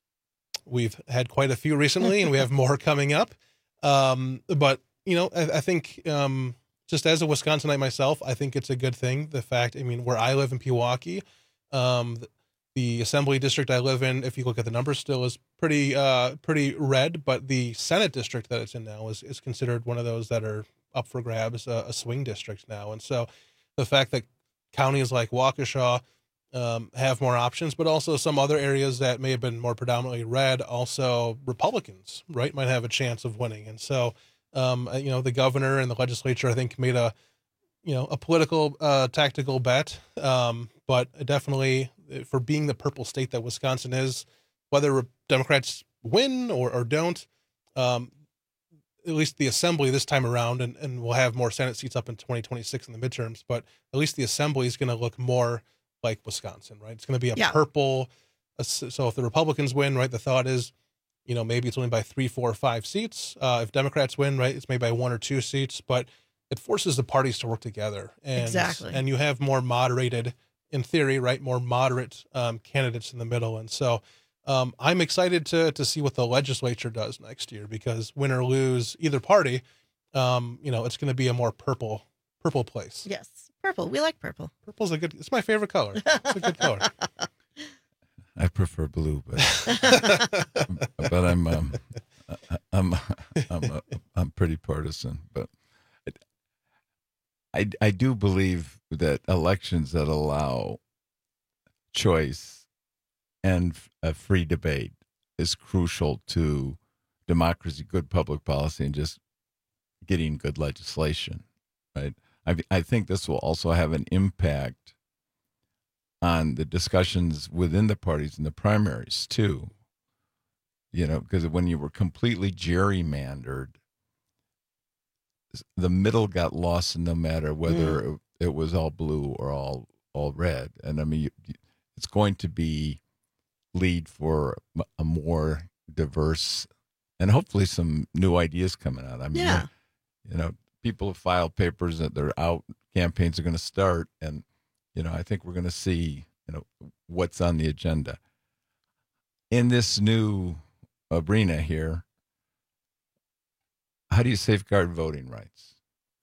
[SPEAKER 14] we've had quite a few recently, and we have more coming up. Um, but, you know, I, I think um, just as a Wisconsinite myself, I think it's a good thing. The fact, I mean, where I live in Pewaukee, um, the, the assembly district I live in, if you look at the numbers, still is pretty, uh, pretty red. But the Senate district that it's in now is, is considered one of those that are up for grabs, uh, a swing district now. And so the fact that counties like Waukesha um, have more options, but also some other areas that may have been more predominantly red, also Republicans, right, might have a chance of winning. And so, um, you know, the governor and the legislature, I think, made a, you know, a political, uh, tactical bet. Um, but definitely for being the purple state that Wisconsin is, whether Democrats win or, or don't, um, at least the assembly this time around, and, and we'll have more Senate seats up in twenty twenty-six in the midterms, but at least the assembly is going to look more like Wisconsin, right? It's going to be a yeah. purple. So if the Republicans win, right, the thought is, you know, maybe it's only by three, four, or five seats. Uh, if Democrats win, right, it's maybe by one or two seats, but it forces the parties to work together. And,
[SPEAKER 15] exactly.
[SPEAKER 14] And you have more moderated, in theory, right, more moderate um, candidates in the middle. And so um, I'm excited to to see what the legislature does next year, because win or lose either party, um, you know, it's going to be a more purple, purple place.
[SPEAKER 15] Yes. Purple. We like purple.
[SPEAKER 14] Purple's a good, it's my favorite color. It's a good color.
[SPEAKER 13] I prefer blue, but, but I'm, um, I'm, I'm, uh, I'm pretty partisan, but I, I do believe that elections that allow choice and a free debate is crucial to democracy, good public policy, and just getting good legislation, right? I, I think this will also have an impact on the discussions within the parties in the primaries too. You know, because when you were completely gerrymandered, the middle got lost, no matter whether mm. it, it was all blue or all all red. And I mean, you, it's going to be lead for a more diverse, and hopefully some new ideas coming out. I mean,
[SPEAKER 15] yeah.
[SPEAKER 13] you know, people have filed papers that they're out, campaigns are going to start, and you know, I think we're going to see, you know, what's on the agenda in this new arena here. How do you safeguard voting rights?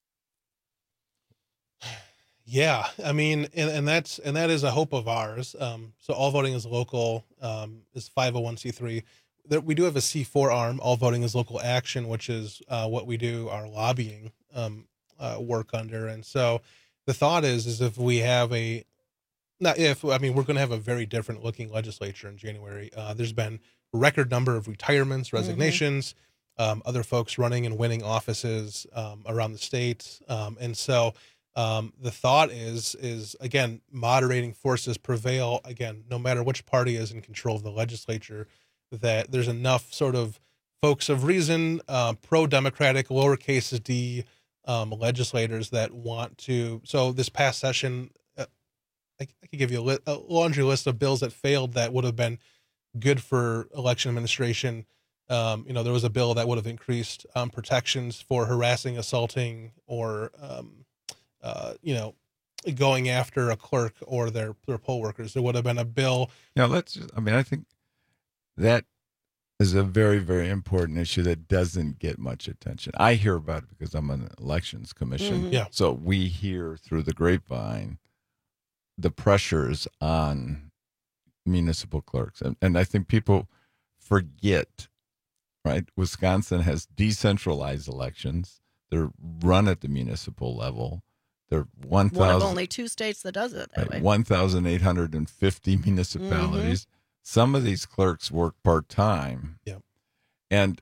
[SPEAKER 14] Yeah, I mean, and, and that's and that is a hope of ours. Um, so all voting is local, um, is five oh one c three. there, we do have a C four arm, All Voting is Local Action, which is uh, what we do our lobbying um, uh, work under. And so the thought is, is if we have a, not if, I mean, we're going to have a very different looking legislature in January. Uh, there's been a record number of retirements, resignations, mm-hmm. um, other folks running and winning offices um, around the state. Um, and so um, the thought is, is again, moderating forces prevail, again, no matter which party is in control of the legislature, that there's enough sort of folks of reason, uh, pro-democratic, lowercase d um, legislators that want to. So this past session, uh, I, I could give you a, li- a laundry list of bills that failed that would have been good for election administration. Um, you know, there was a bill that would have increased um, protections for harassing, assaulting, or, um, uh, you know, going after a clerk or their, their poll workers. There would have been a bill.
[SPEAKER 13] Yeah, let's just, I mean, I think that is a very, very important issue that doesn't get much attention. I hear about it because I'm on the elections commission.
[SPEAKER 14] Mm-hmm. Yeah.
[SPEAKER 13] So we hear through the grapevine the pressures on municipal clerks. And, and I think people forget, right? Wisconsin has decentralized elections. They're run at the municipal level. They're one thousand.
[SPEAKER 15] One of only two states that does it that
[SPEAKER 13] right,
[SPEAKER 15] way.
[SPEAKER 13] one thousand eight hundred fifty municipalities. Mm-hmm. Some of these clerks work part-time.
[SPEAKER 14] Yeah.
[SPEAKER 13] And,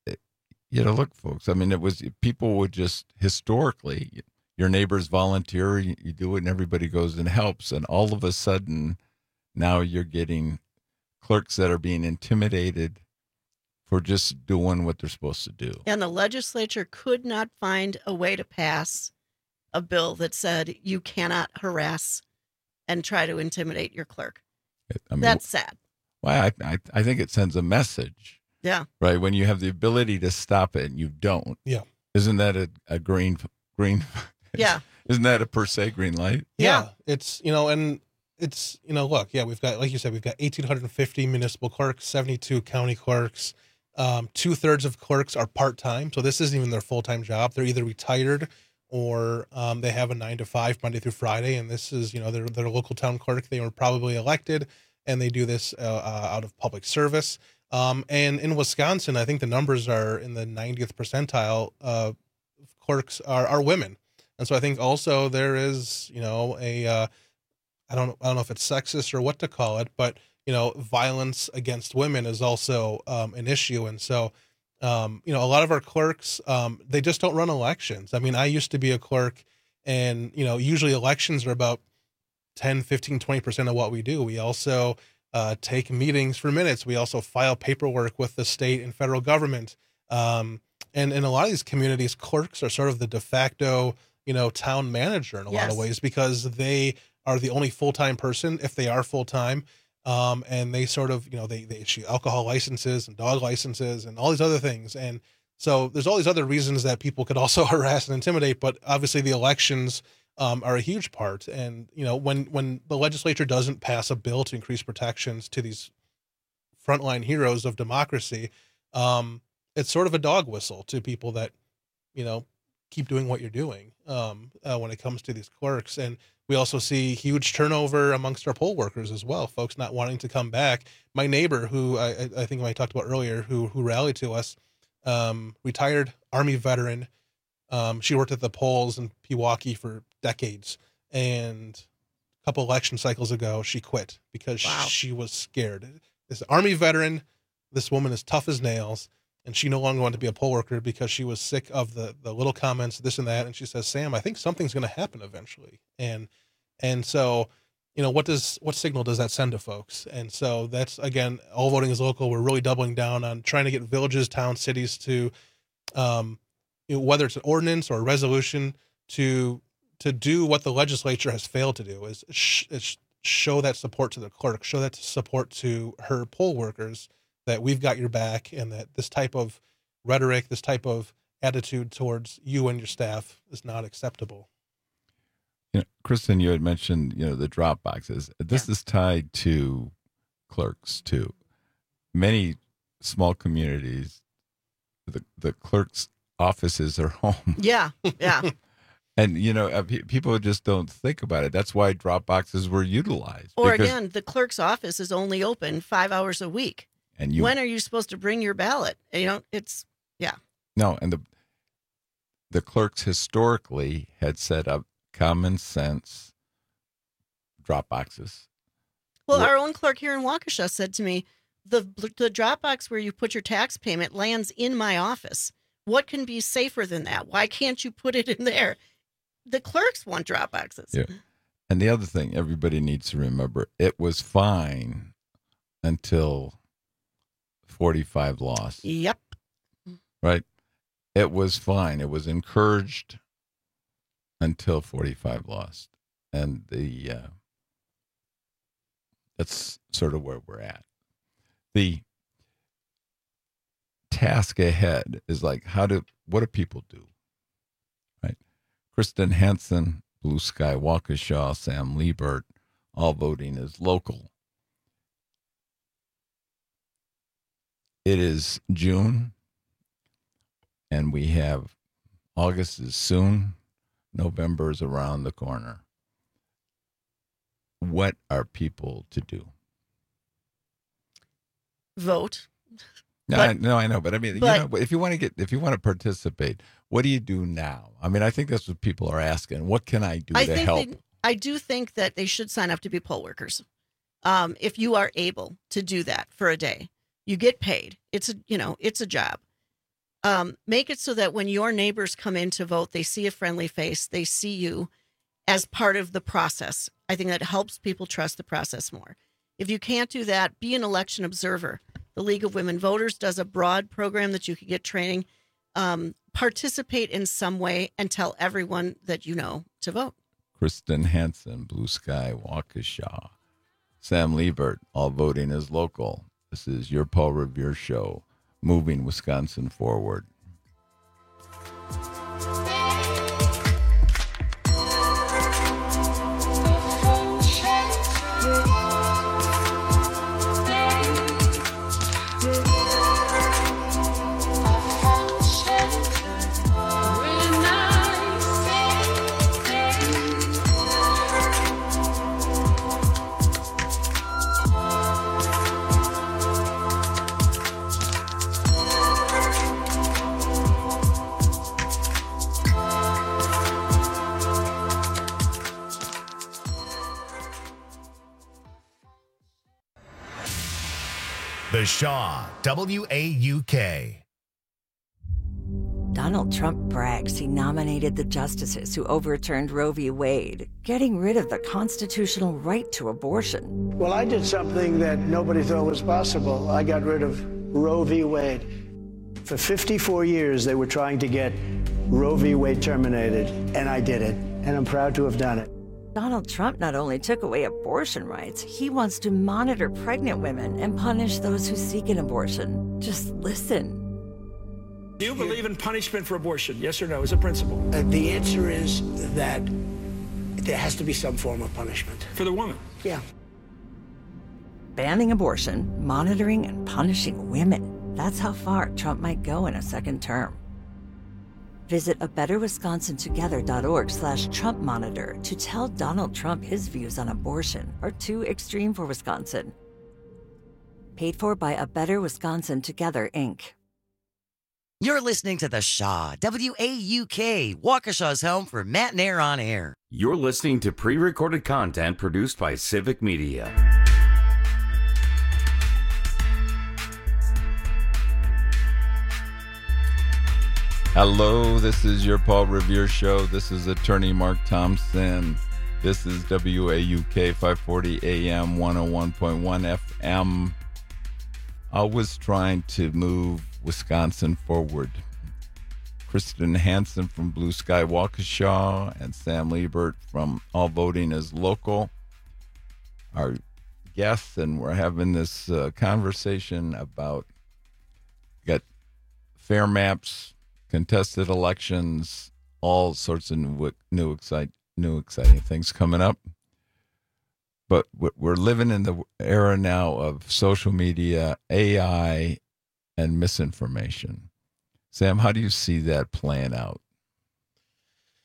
[SPEAKER 13] you know, look, folks, I mean, it was, people would just, historically, your neighbors volunteer, you, you do it, and everybody goes and helps. And all of a sudden, now you're getting clerks that are being intimidated for just doing what they're supposed to do.
[SPEAKER 15] And the legislature could not find a way to pass a bill that said you cannot harass and try to intimidate your clerk.
[SPEAKER 13] I mean,
[SPEAKER 15] that's sad.
[SPEAKER 13] Well, I, I I think it sends a message.
[SPEAKER 15] Yeah.
[SPEAKER 13] Right. When you have the ability to stop it and you don't.
[SPEAKER 14] Yeah.
[SPEAKER 13] Isn't that a, a green green?
[SPEAKER 15] Yeah.
[SPEAKER 13] Isn't that a per se green light?
[SPEAKER 14] Yeah. It's, you know, and it's, you know, look, yeah, we've got, like you said, we've got one thousand eight hundred fifty municipal clerks, seventy-two county clerks. Um, two thirds of clerks are part-time. So this isn't even their full-time job. They're either retired or um, they have a nine to five Monday through Friday. And this is, you know, they're, they're a local town clerk. They were probably elected and they do this uh, uh, out of public service. Um, and in Wisconsin, I think the numbers are in the ninetieth percentile. Uh, clerks are, are women. And so I think also there is, you know, a, uh, I don't, I don't know if it's sexist or what to call it, but, you know, violence against women is also um, an issue. And so, um, you know, a lot of our clerks, um, they just don't run elections. I mean, I used to be a clerk and, you know, usually elections are about ten, fifteen, twenty percent of what we do. We also uh, take meetings for minutes. We also file paperwork with the state and federal government. Um, and in a lot of these communities, clerks are sort of the de facto, you know, town manager in a
[SPEAKER 15] Yes.
[SPEAKER 14] lot of ways because they are the only full-time person, if they are full-time. Um, and they sort of, you know, they, they issue alcohol licenses and dog licenses and all these other things. And so there's all these other reasons that people could also harass and intimidate, but obviously the elections um, are a huge part. And, you know, when, when the legislature doesn't pass a bill to increase protections to these frontline heroes of democracy, um, it's sort of a dog whistle to people that, you know, keep doing what you're doing um, uh, when it comes to these clerks. And we also see huge turnover amongst our poll workers as well, folks not wanting to come back. My neighbor, who I, I think I talked about earlier, who who rallied to us, um, retired Army veteran. Um, she worked at the polls in Pewaukee for decades. And a couple election cycles ago, she quit because
[SPEAKER 15] Wow.
[SPEAKER 14] she was scared. This Army veteran, this woman is tough as nails. And she no longer wanted to be a poll worker because she was sick of the, the little comments, this and that. And she says, Sam, I think something's going to happen eventually. And, and so, you know, what does, what signal does that send to folks? And so that's, again, All Voting is Local. We're really doubling down on trying to get villages, towns, cities to, um, you know, whether it's an ordinance or a resolution to, to do what the legislature has failed to do is, sh- is show that support to the clerk, show that support to her poll workers, that we've got your back and that this type of rhetoric, this type of attitude towards you and your staff is not acceptable.
[SPEAKER 13] You know, Kristen, you had mentioned, you know, the drop boxes. This yeah. is tied to clerks too. Many small communities, the, the clerk's offices are home.
[SPEAKER 15] Yeah. Yeah.
[SPEAKER 13] And, you know, uh, pe- people just don't think about it. That's why drop boxes were utilized.
[SPEAKER 15] Or
[SPEAKER 13] because-
[SPEAKER 15] again, the clerk's office is only open five hours a week.
[SPEAKER 13] And you
[SPEAKER 15] when are you supposed to bring your ballot? You know, it's yeah.
[SPEAKER 13] No, and the the clerks historically had set up common sense drop boxes.
[SPEAKER 15] Well, our own clerk here in Waukesha said to me, the the drop box where you put your tax payment lands in my office. What can be safer than that? Why can't you put it in there? The clerks want drop boxes.
[SPEAKER 13] Yeah. And the other thing everybody needs to remember, it was fine until forty-five lost.
[SPEAKER 15] Yep.
[SPEAKER 13] Right? It was fine. It was encouraged until forty-five lost. And the uh, that's sort of where we're at. The task ahead is like, how do, what do people do? Right? Kristen Hansen, Blue Sky Waukesha, Sam Liebert, all voting is local. It is June, and we have August is soon. November is around the corner. What are people to do?
[SPEAKER 15] Vote.
[SPEAKER 13] No,
[SPEAKER 15] But-
[SPEAKER 13] I, no, I know, but I mean,
[SPEAKER 15] but-
[SPEAKER 13] you know, if you want to get, if you want to participate, what do you do now? I mean, I think that's what people are asking. What can I do
[SPEAKER 15] I
[SPEAKER 13] to
[SPEAKER 15] think
[SPEAKER 13] help?
[SPEAKER 15] they, I do think that they should sign up to be poll workers. Um, if you are able to do that for a day, you get paid. It's a, you know, it's a job. Um, make it so that when your neighbors come in to vote, they see a friendly face. They see you as part of the process. I think that helps people trust the process more. If you can't do that, be an election observer. The League of Women Voters does a broad program that you could get training. Um, participate in some way and tell everyone that you know to vote.
[SPEAKER 13] Kristen Hansen, Blue Sky Waukesha, Sam Liebert, all voting is local. This is your Paul Revere Show, moving Wisconsin forward.
[SPEAKER 5] The Shaw, W A U K.
[SPEAKER 7] Donald Trump brags he nominated the justices who overturned Roe v. Wade, getting rid of the constitutional right to abortion.
[SPEAKER 8] Well, I did something that nobody thought was possible. I got rid of Roe v. Wade. For fifty-four years, they were trying to get Roe v. Wade terminated, and I did it, and I'm proud to have done it.
[SPEAKER 7] Donald Trump not only took away abortion rights, he wants to monitor pregnant women and punish those who seek an abortion. Just listen.
[SPEAKER 9] Do you believe in punishment for abortion? Yes or no, as a principle?
[SPEAKER 8] Uh, the answer is that there has to be some form of punishment.
[SPEAKER 9] For the woman?
[SPEAKER 8] Yeah.
[SPEAKER 7] Banning abortion, monitoring and punishing women. That's how far Trump might go in a second term. Visit a better wisconsin together dot org slash Trump monitor to tell Donald Trump his views on abortion are too extreme for Wisconsin. Paid for by A Better Wisconsin Together, Incorporated.
[SPEAKER 19] You're listening to The Shaw, W A U K, Waukesha's home for Matt and Air on Air.
[SPEAKER 12] You're listening to pre-recorded content produced by Civic Media.
[SPEAKER 13] Hello, this is your Paul Revere Show. This is attorney Mark Thompson. This is W A U K five forty A M, one oh one point one F M. I was trying to move Wisconsin forward. Kristen Hansen from Blue Sky Waukesha and Sam Liebert from All Voting is Local. Our guests, and we're having this uh, conversation about got fair maps, contested elections, all sorts of new, new, excite, new exciting things coming up. But we're living in the era now of social media, A I, and misinformation. Sam, how do you see that playing out?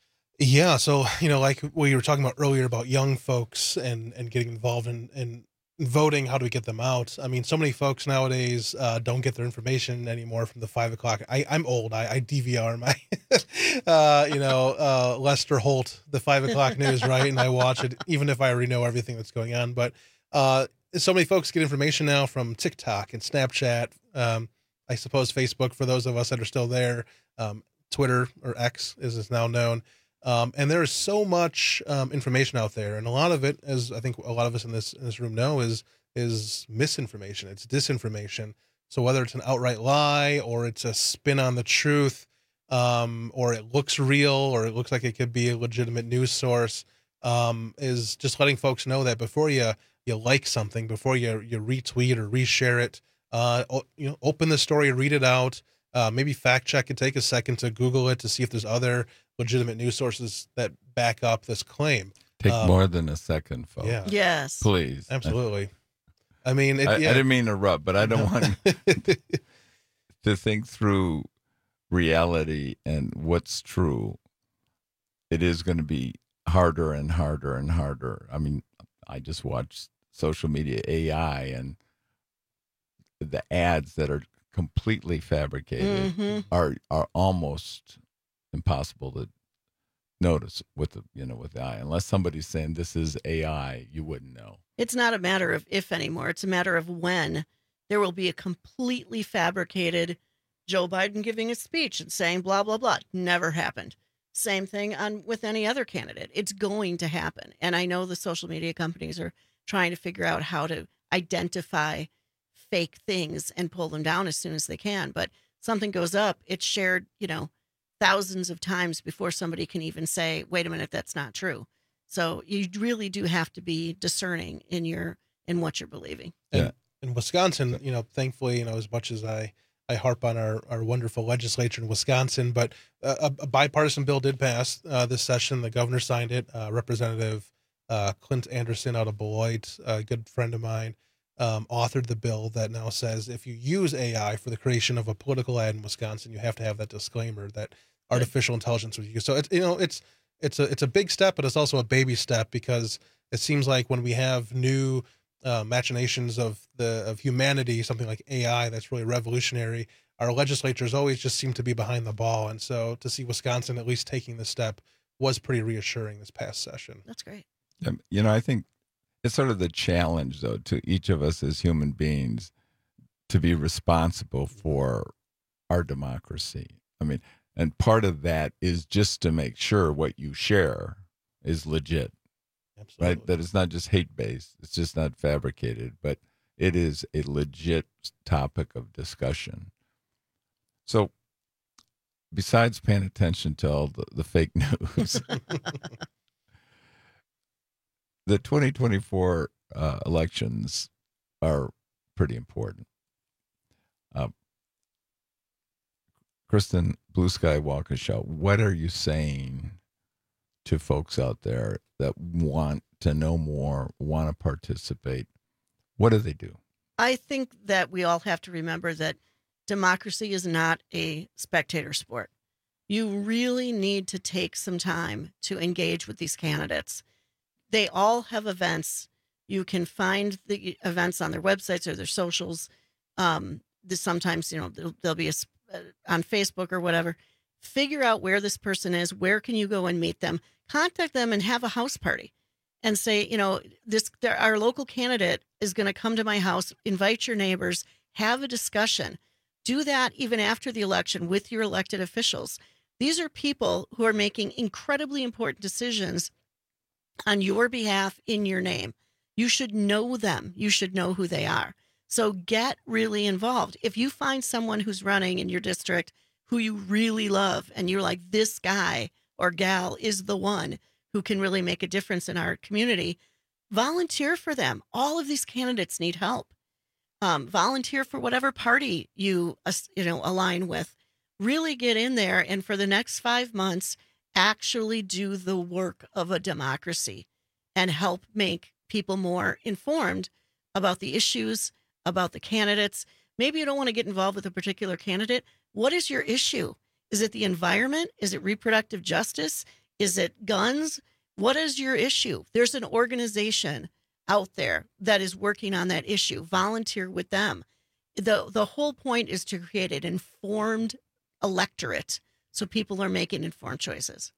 [SPEAKER 14] Yeah, so, you know, like we were talking about earlier about young folks and, and getting involved in, in voting, how do we get them out? I mean, so many folks nowadays uh, don't get their information anymore from the five o'clock. I, I'm old. I, I D V R my, uh, you know, uh, Lester Holt, the five o'clock news, right? And I watch it, even if I already know everything that's going on. But uh, so many folks get information now from TikTok and Snapchat. Um, I suppose Facebook, for those of us that are still there, um, Twitter, or X as it's now known. Um, and there is so much um, information out there, and a lot of it, as I think a lot of us in this in this room know, is is misinformation. It's disinformation. So whether it's an outright lie, or it's a spin on the truth, um, or it looks real, or it looks like it could be a legitimate news source, um, is just letting folks know that before you you like something, before you you retweet or reshare it, uh, you know, open the story, read it out. Uh, maybe fact check it, take a second to Google it to see if there's other legitimate news sources that back up this claim.
[SPEAKER 13] Take
[SPEAKER 14] um,
[SPEAKER 13] more than a second, folks.
[SPEAKER 14] Yeah.
[SPEAKER 15] Yes.
[SPEAKER 13] Please.
[SPEAKER 14] Absolutely. I mean, it,
[SPEAKER 13] I,
[SPEAKER 14] yeah.
[SPEAKER 13] I didn't mean to interrupt, but I don't want to think through reality and what's true. It is going to be harder and harder and harder. I mean, I just watched social media A I and the ads that are completely fabricated
[SPEAKER 15] Mm-hmm.
[SPEAKER 13] are are almost impossible to notice with the you know with the eye. Unless somebody's saying this is A I, you wouldn't know.
[SPEAKER 15] It's not a matter of if anymore. It's a matter of when there will be a completely fabricated Joe Biden giving a speech and saying blah, blah, blah. Never happened. Same thing on with any other candidate. It's going to happen. And I know the social media companies are trying to figure out how to identify fake things and pull them down as soon as they can. But something goes up, it's shared, you know, thousands of times before somebody can even say, wait a minute, that's not true. So you really do have to be discerning in your in what you're believing.
[SPEAKER 14] And in Wisconsin, you know, thankfully, you know, as much as I, I harp on our, our wonderful legislature in Wisconsin, but a, a bipartisan bill did pass uh, this session. The governor signed it. Uh, Representative uh, Clint Anderson out of Beloit, a good friend of mine, um, authored the bill that now says if you use A I for the creation of a political ad in Wisconsin, you have to have that disclaimer that artificial intelligence was used. So it's, you know, it's, it's a, it's a big step, but it's also a baby step, because it seems like when we have new uh, machinations of the, of humanity, something like A I, that's really revolutionary, our legislatures always just seem to be behind the ball. And so to see Wisconsin at least taking this step was pretty reassuring this past session.
[SPEAKER 15] That's great.
[SPEAKER 13] Um, you know, I think it's sort of the challenge, though, to each of us as human beings to be responsible for our democracy. I mean, and part of that is just to make sure what you share is legit.
[SPEAKER 14] Absolutely.
[SPEAKER 13] Right? That it's not just hate-based. It's just not fabricated, but it is a legit topic of discussion. So besides paying attention to all the, the fake news, the twenty twenty-four uh, elections are pretty important. Uh, Kristen, Blue Sky Waukesha, what are you saying to folks out there that want to know more, want to participate? What do they do?
[SPEAKER 15] I think that we all have to remember that democracy is not a spectator sport. You really need to take some time to engage with these candidates. They all have events. You can find the events on their websites or their socials. Um, this sometimes, you know, there'll, there'll be a, uh, on Facebook or whatever. Figure out where this person is. Where can you go and meet them? Contact them and have a house party and say, you know, this, there, our local candidate is going to come to my house. Invite your neighbors, have a discussion. Do that even after the election with your elected officials. These are people who are making incredibly important decisions on your behalf in your name. You should know them. You should know who they are. So get really involved. If you find someone who's running in your district who you really love and you're like, this guy or gal is the one who can really make a difference in our community, volunteer for them. All of these candidates need help. Um, volunteer for whatever party you, uh, you know, align with. Really get in there and for the next five months, actually do the work of a democracy and help make people more informed about the issues, about the candidates. Maybe you don't want to get involved with a particular candidate. What is your issue? Is it the environment? Is it reproductive justice? Is it guns? What is your issue? There's an organization out there that is working on that issue. Volunteer with them. The, the whole point is to create an informed electorate so people are making informed choices.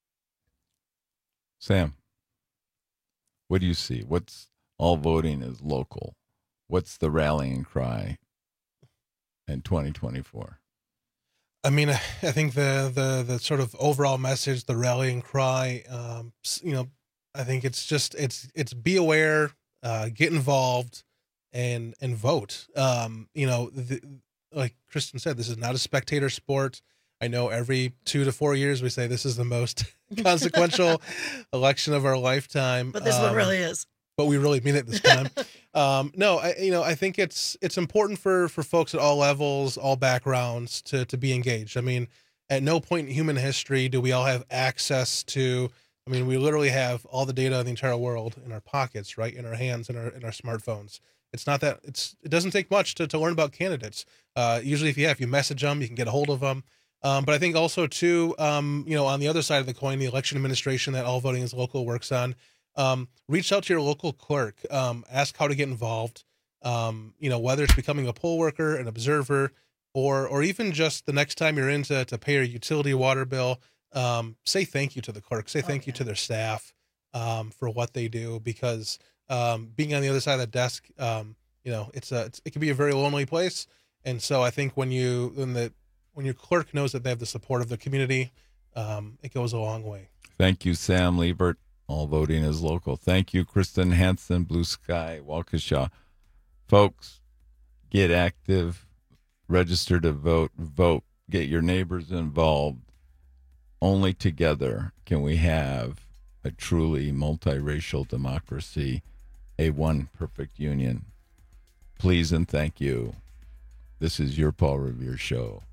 [SPEAKER 13] Sam, what do you see? What's all voting is local? What's the rallying cry in twenty twenty-four?
[SPEAKER 14] I mean, I think the, the, the sort of overall message, the rallying cry, um, you know, I think it's just, it's, it's be aware, uh, get involved and, and vote. Um, you know, the, like Kristen said, this is not a spectator sport. I know every two to four years we say this is the most consequential election of our lifetime.
[SPEAKER 15] But this um, one really is.
[SPEAKER 14] But we really mean it this time. um, no, I, you know, I think it's it's important for for folks at all levels, all backgrounds to to be engaged. I mean, at no point in human history do we all have access to. I mean, we literally have all the data of the entire world in our pockets, right, in our hands, in our in our smartphones. It's not that it's it doesn't take much to to learn about candidates. Uh, usually, if you yeah, if you message them, you can get a hold of them. Um, but I think also too, um, you know, on the other side of the coin, the election administration that All Voting is Local works on. Um, reach out to your local clerk, um, ask how to get involved, um, you know, whether it's becoming a poll worker, an observer, or, or even just the next time you're in to, to pay your utility water bill, um, say thank you to the clerk, say thank you to their staff, um, for what they do, because, um, being on the other side of the desk, um, you know, it's a, it's, it can be a very lonely place. And so I think when you, when the, when your clerk knows that they have the support of the community, um, it goes a long way.
[SPEAKER 13] Thank you, Sam Liebert. All Voting is Local. Thank you, Kristen Hansen, Blue Sky, Waukesha. Folks, get active, register to vote, vote, get your neighbors involved. Only together can we have a truly multiracial democracy, a one perfect union. Please and thank you. This is your Paul Revere Show.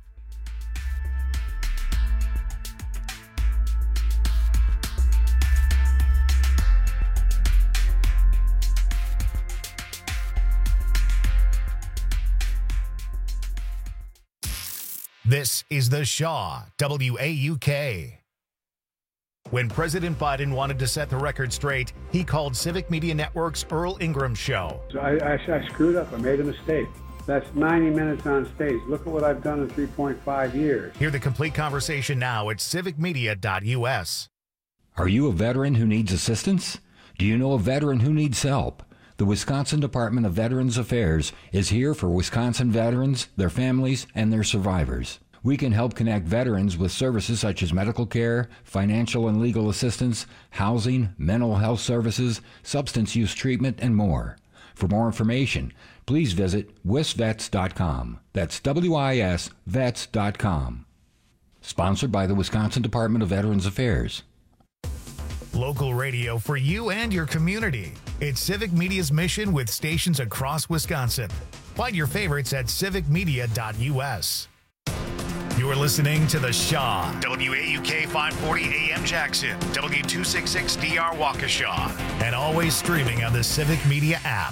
[SPEAKER 5] This is The Shaw, W A U K. When President Biden wanted to set the record straight, he called Civic Media Network's Earl Ingram Show.
[SPEAKER 10] I, I, I screwed up. I made a mistake. That's ninety minutes on stage. Look at what I've done in three point five years.
[SPEAKER 5] Hear the complete conversation now at civic media dot U S.
[SPEAKER 11] Are you a veteran who needs assistance? Do you know a veteran who needs help? The Wisconsin Department of Veterans Affairs is here for Wisconsin veterans, their families, and their survivors. We can help connect veterans with services such as medical care, financial and legal assistance, housing, mental health services, substance use treatment, and more. For more information, please visit wisvets dot com. That's W I S vets dot com. Sponsored by the Wisconsin Department of Veterans Affairs.
[SPEAKER 5] Local radio for you and your community. It's Civic Media's mission with stations across Wisconsin. Find your favorites at civic media dot U S. You're listening to The Shaw, W A U K five forty A M Jackson, W two sixty-six D R Waukesha, and always streaming on the Civic Media app.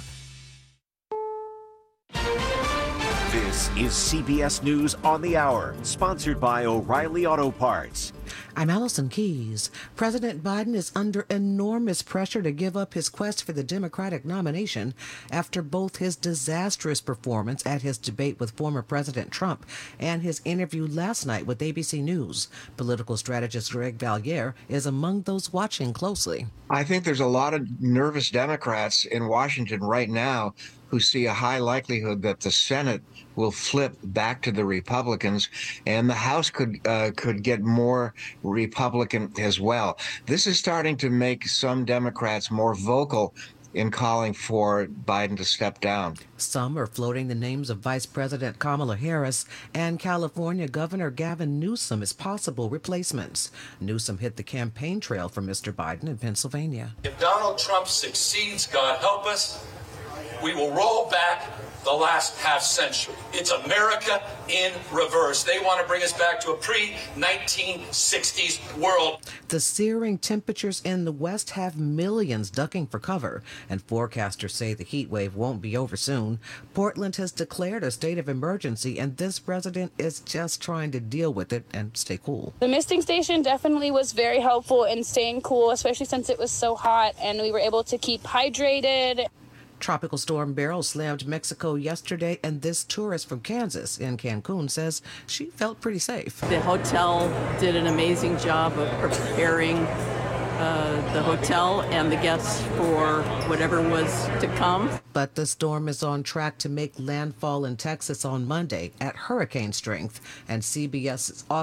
[SPEAKER 16] This is C B S News on the Hour, sponsored by O'Reilly Auto Parts.
[SPEAKER 2] I'm Allison Keyes. President Biden is under enormous pressure to give up his quest for the Democratic nomination after both his disastrous performance at his debate with former President Trump and his interview last night with A B C News. Political strategist Greg Valliere is among those watching closely.
[SPEAKER 21] I think there's a lot of nervous Democrats in Washington right now who see a high likelihood that the Senate will flip back to the Republicans, and the House could uh, could get more Republican as well. This is starting to make some Democrats more vocal in calling for Biden to step down.
[SPEAKER 2] Some are floating the names of Vice President Kamala Harris and California Governor Gavin Newsom as possible replacements. Newsom hit the campaign trail for Mister Biden in Pennsylvania.
[SPEAKER 17] If Donald Trump succeeds, God help us, we will roll back the last half century. It's America in reverse. They want to bring us back to a pre nineteen sixties world.
[SPEAKER 2] The searing temperatures in the West have millions ducking for cover, and forecasters say the heat wave won't be over soon. Portland has declared a state of emergency, and this resident is just trying to deal with it and stay cool.
[SPEAKER 18] The misting station definitely was very helpful in staying cool, especially since it was so hot, and we were able to keep hydrated.
[SPEAKER 2] Tropical storm Beryl slammed Mexico yesterday, and this tourist from Kansas in Cancun says she felt pretty safe.
[SPEAKER 20] The hotel did an amazing job of preparing uh, the hotel and the guests for whatever was to come.
[SPEAKER 2] But the storm is on track to make landfall in Texas on Monday at hurricane strength, and C B S's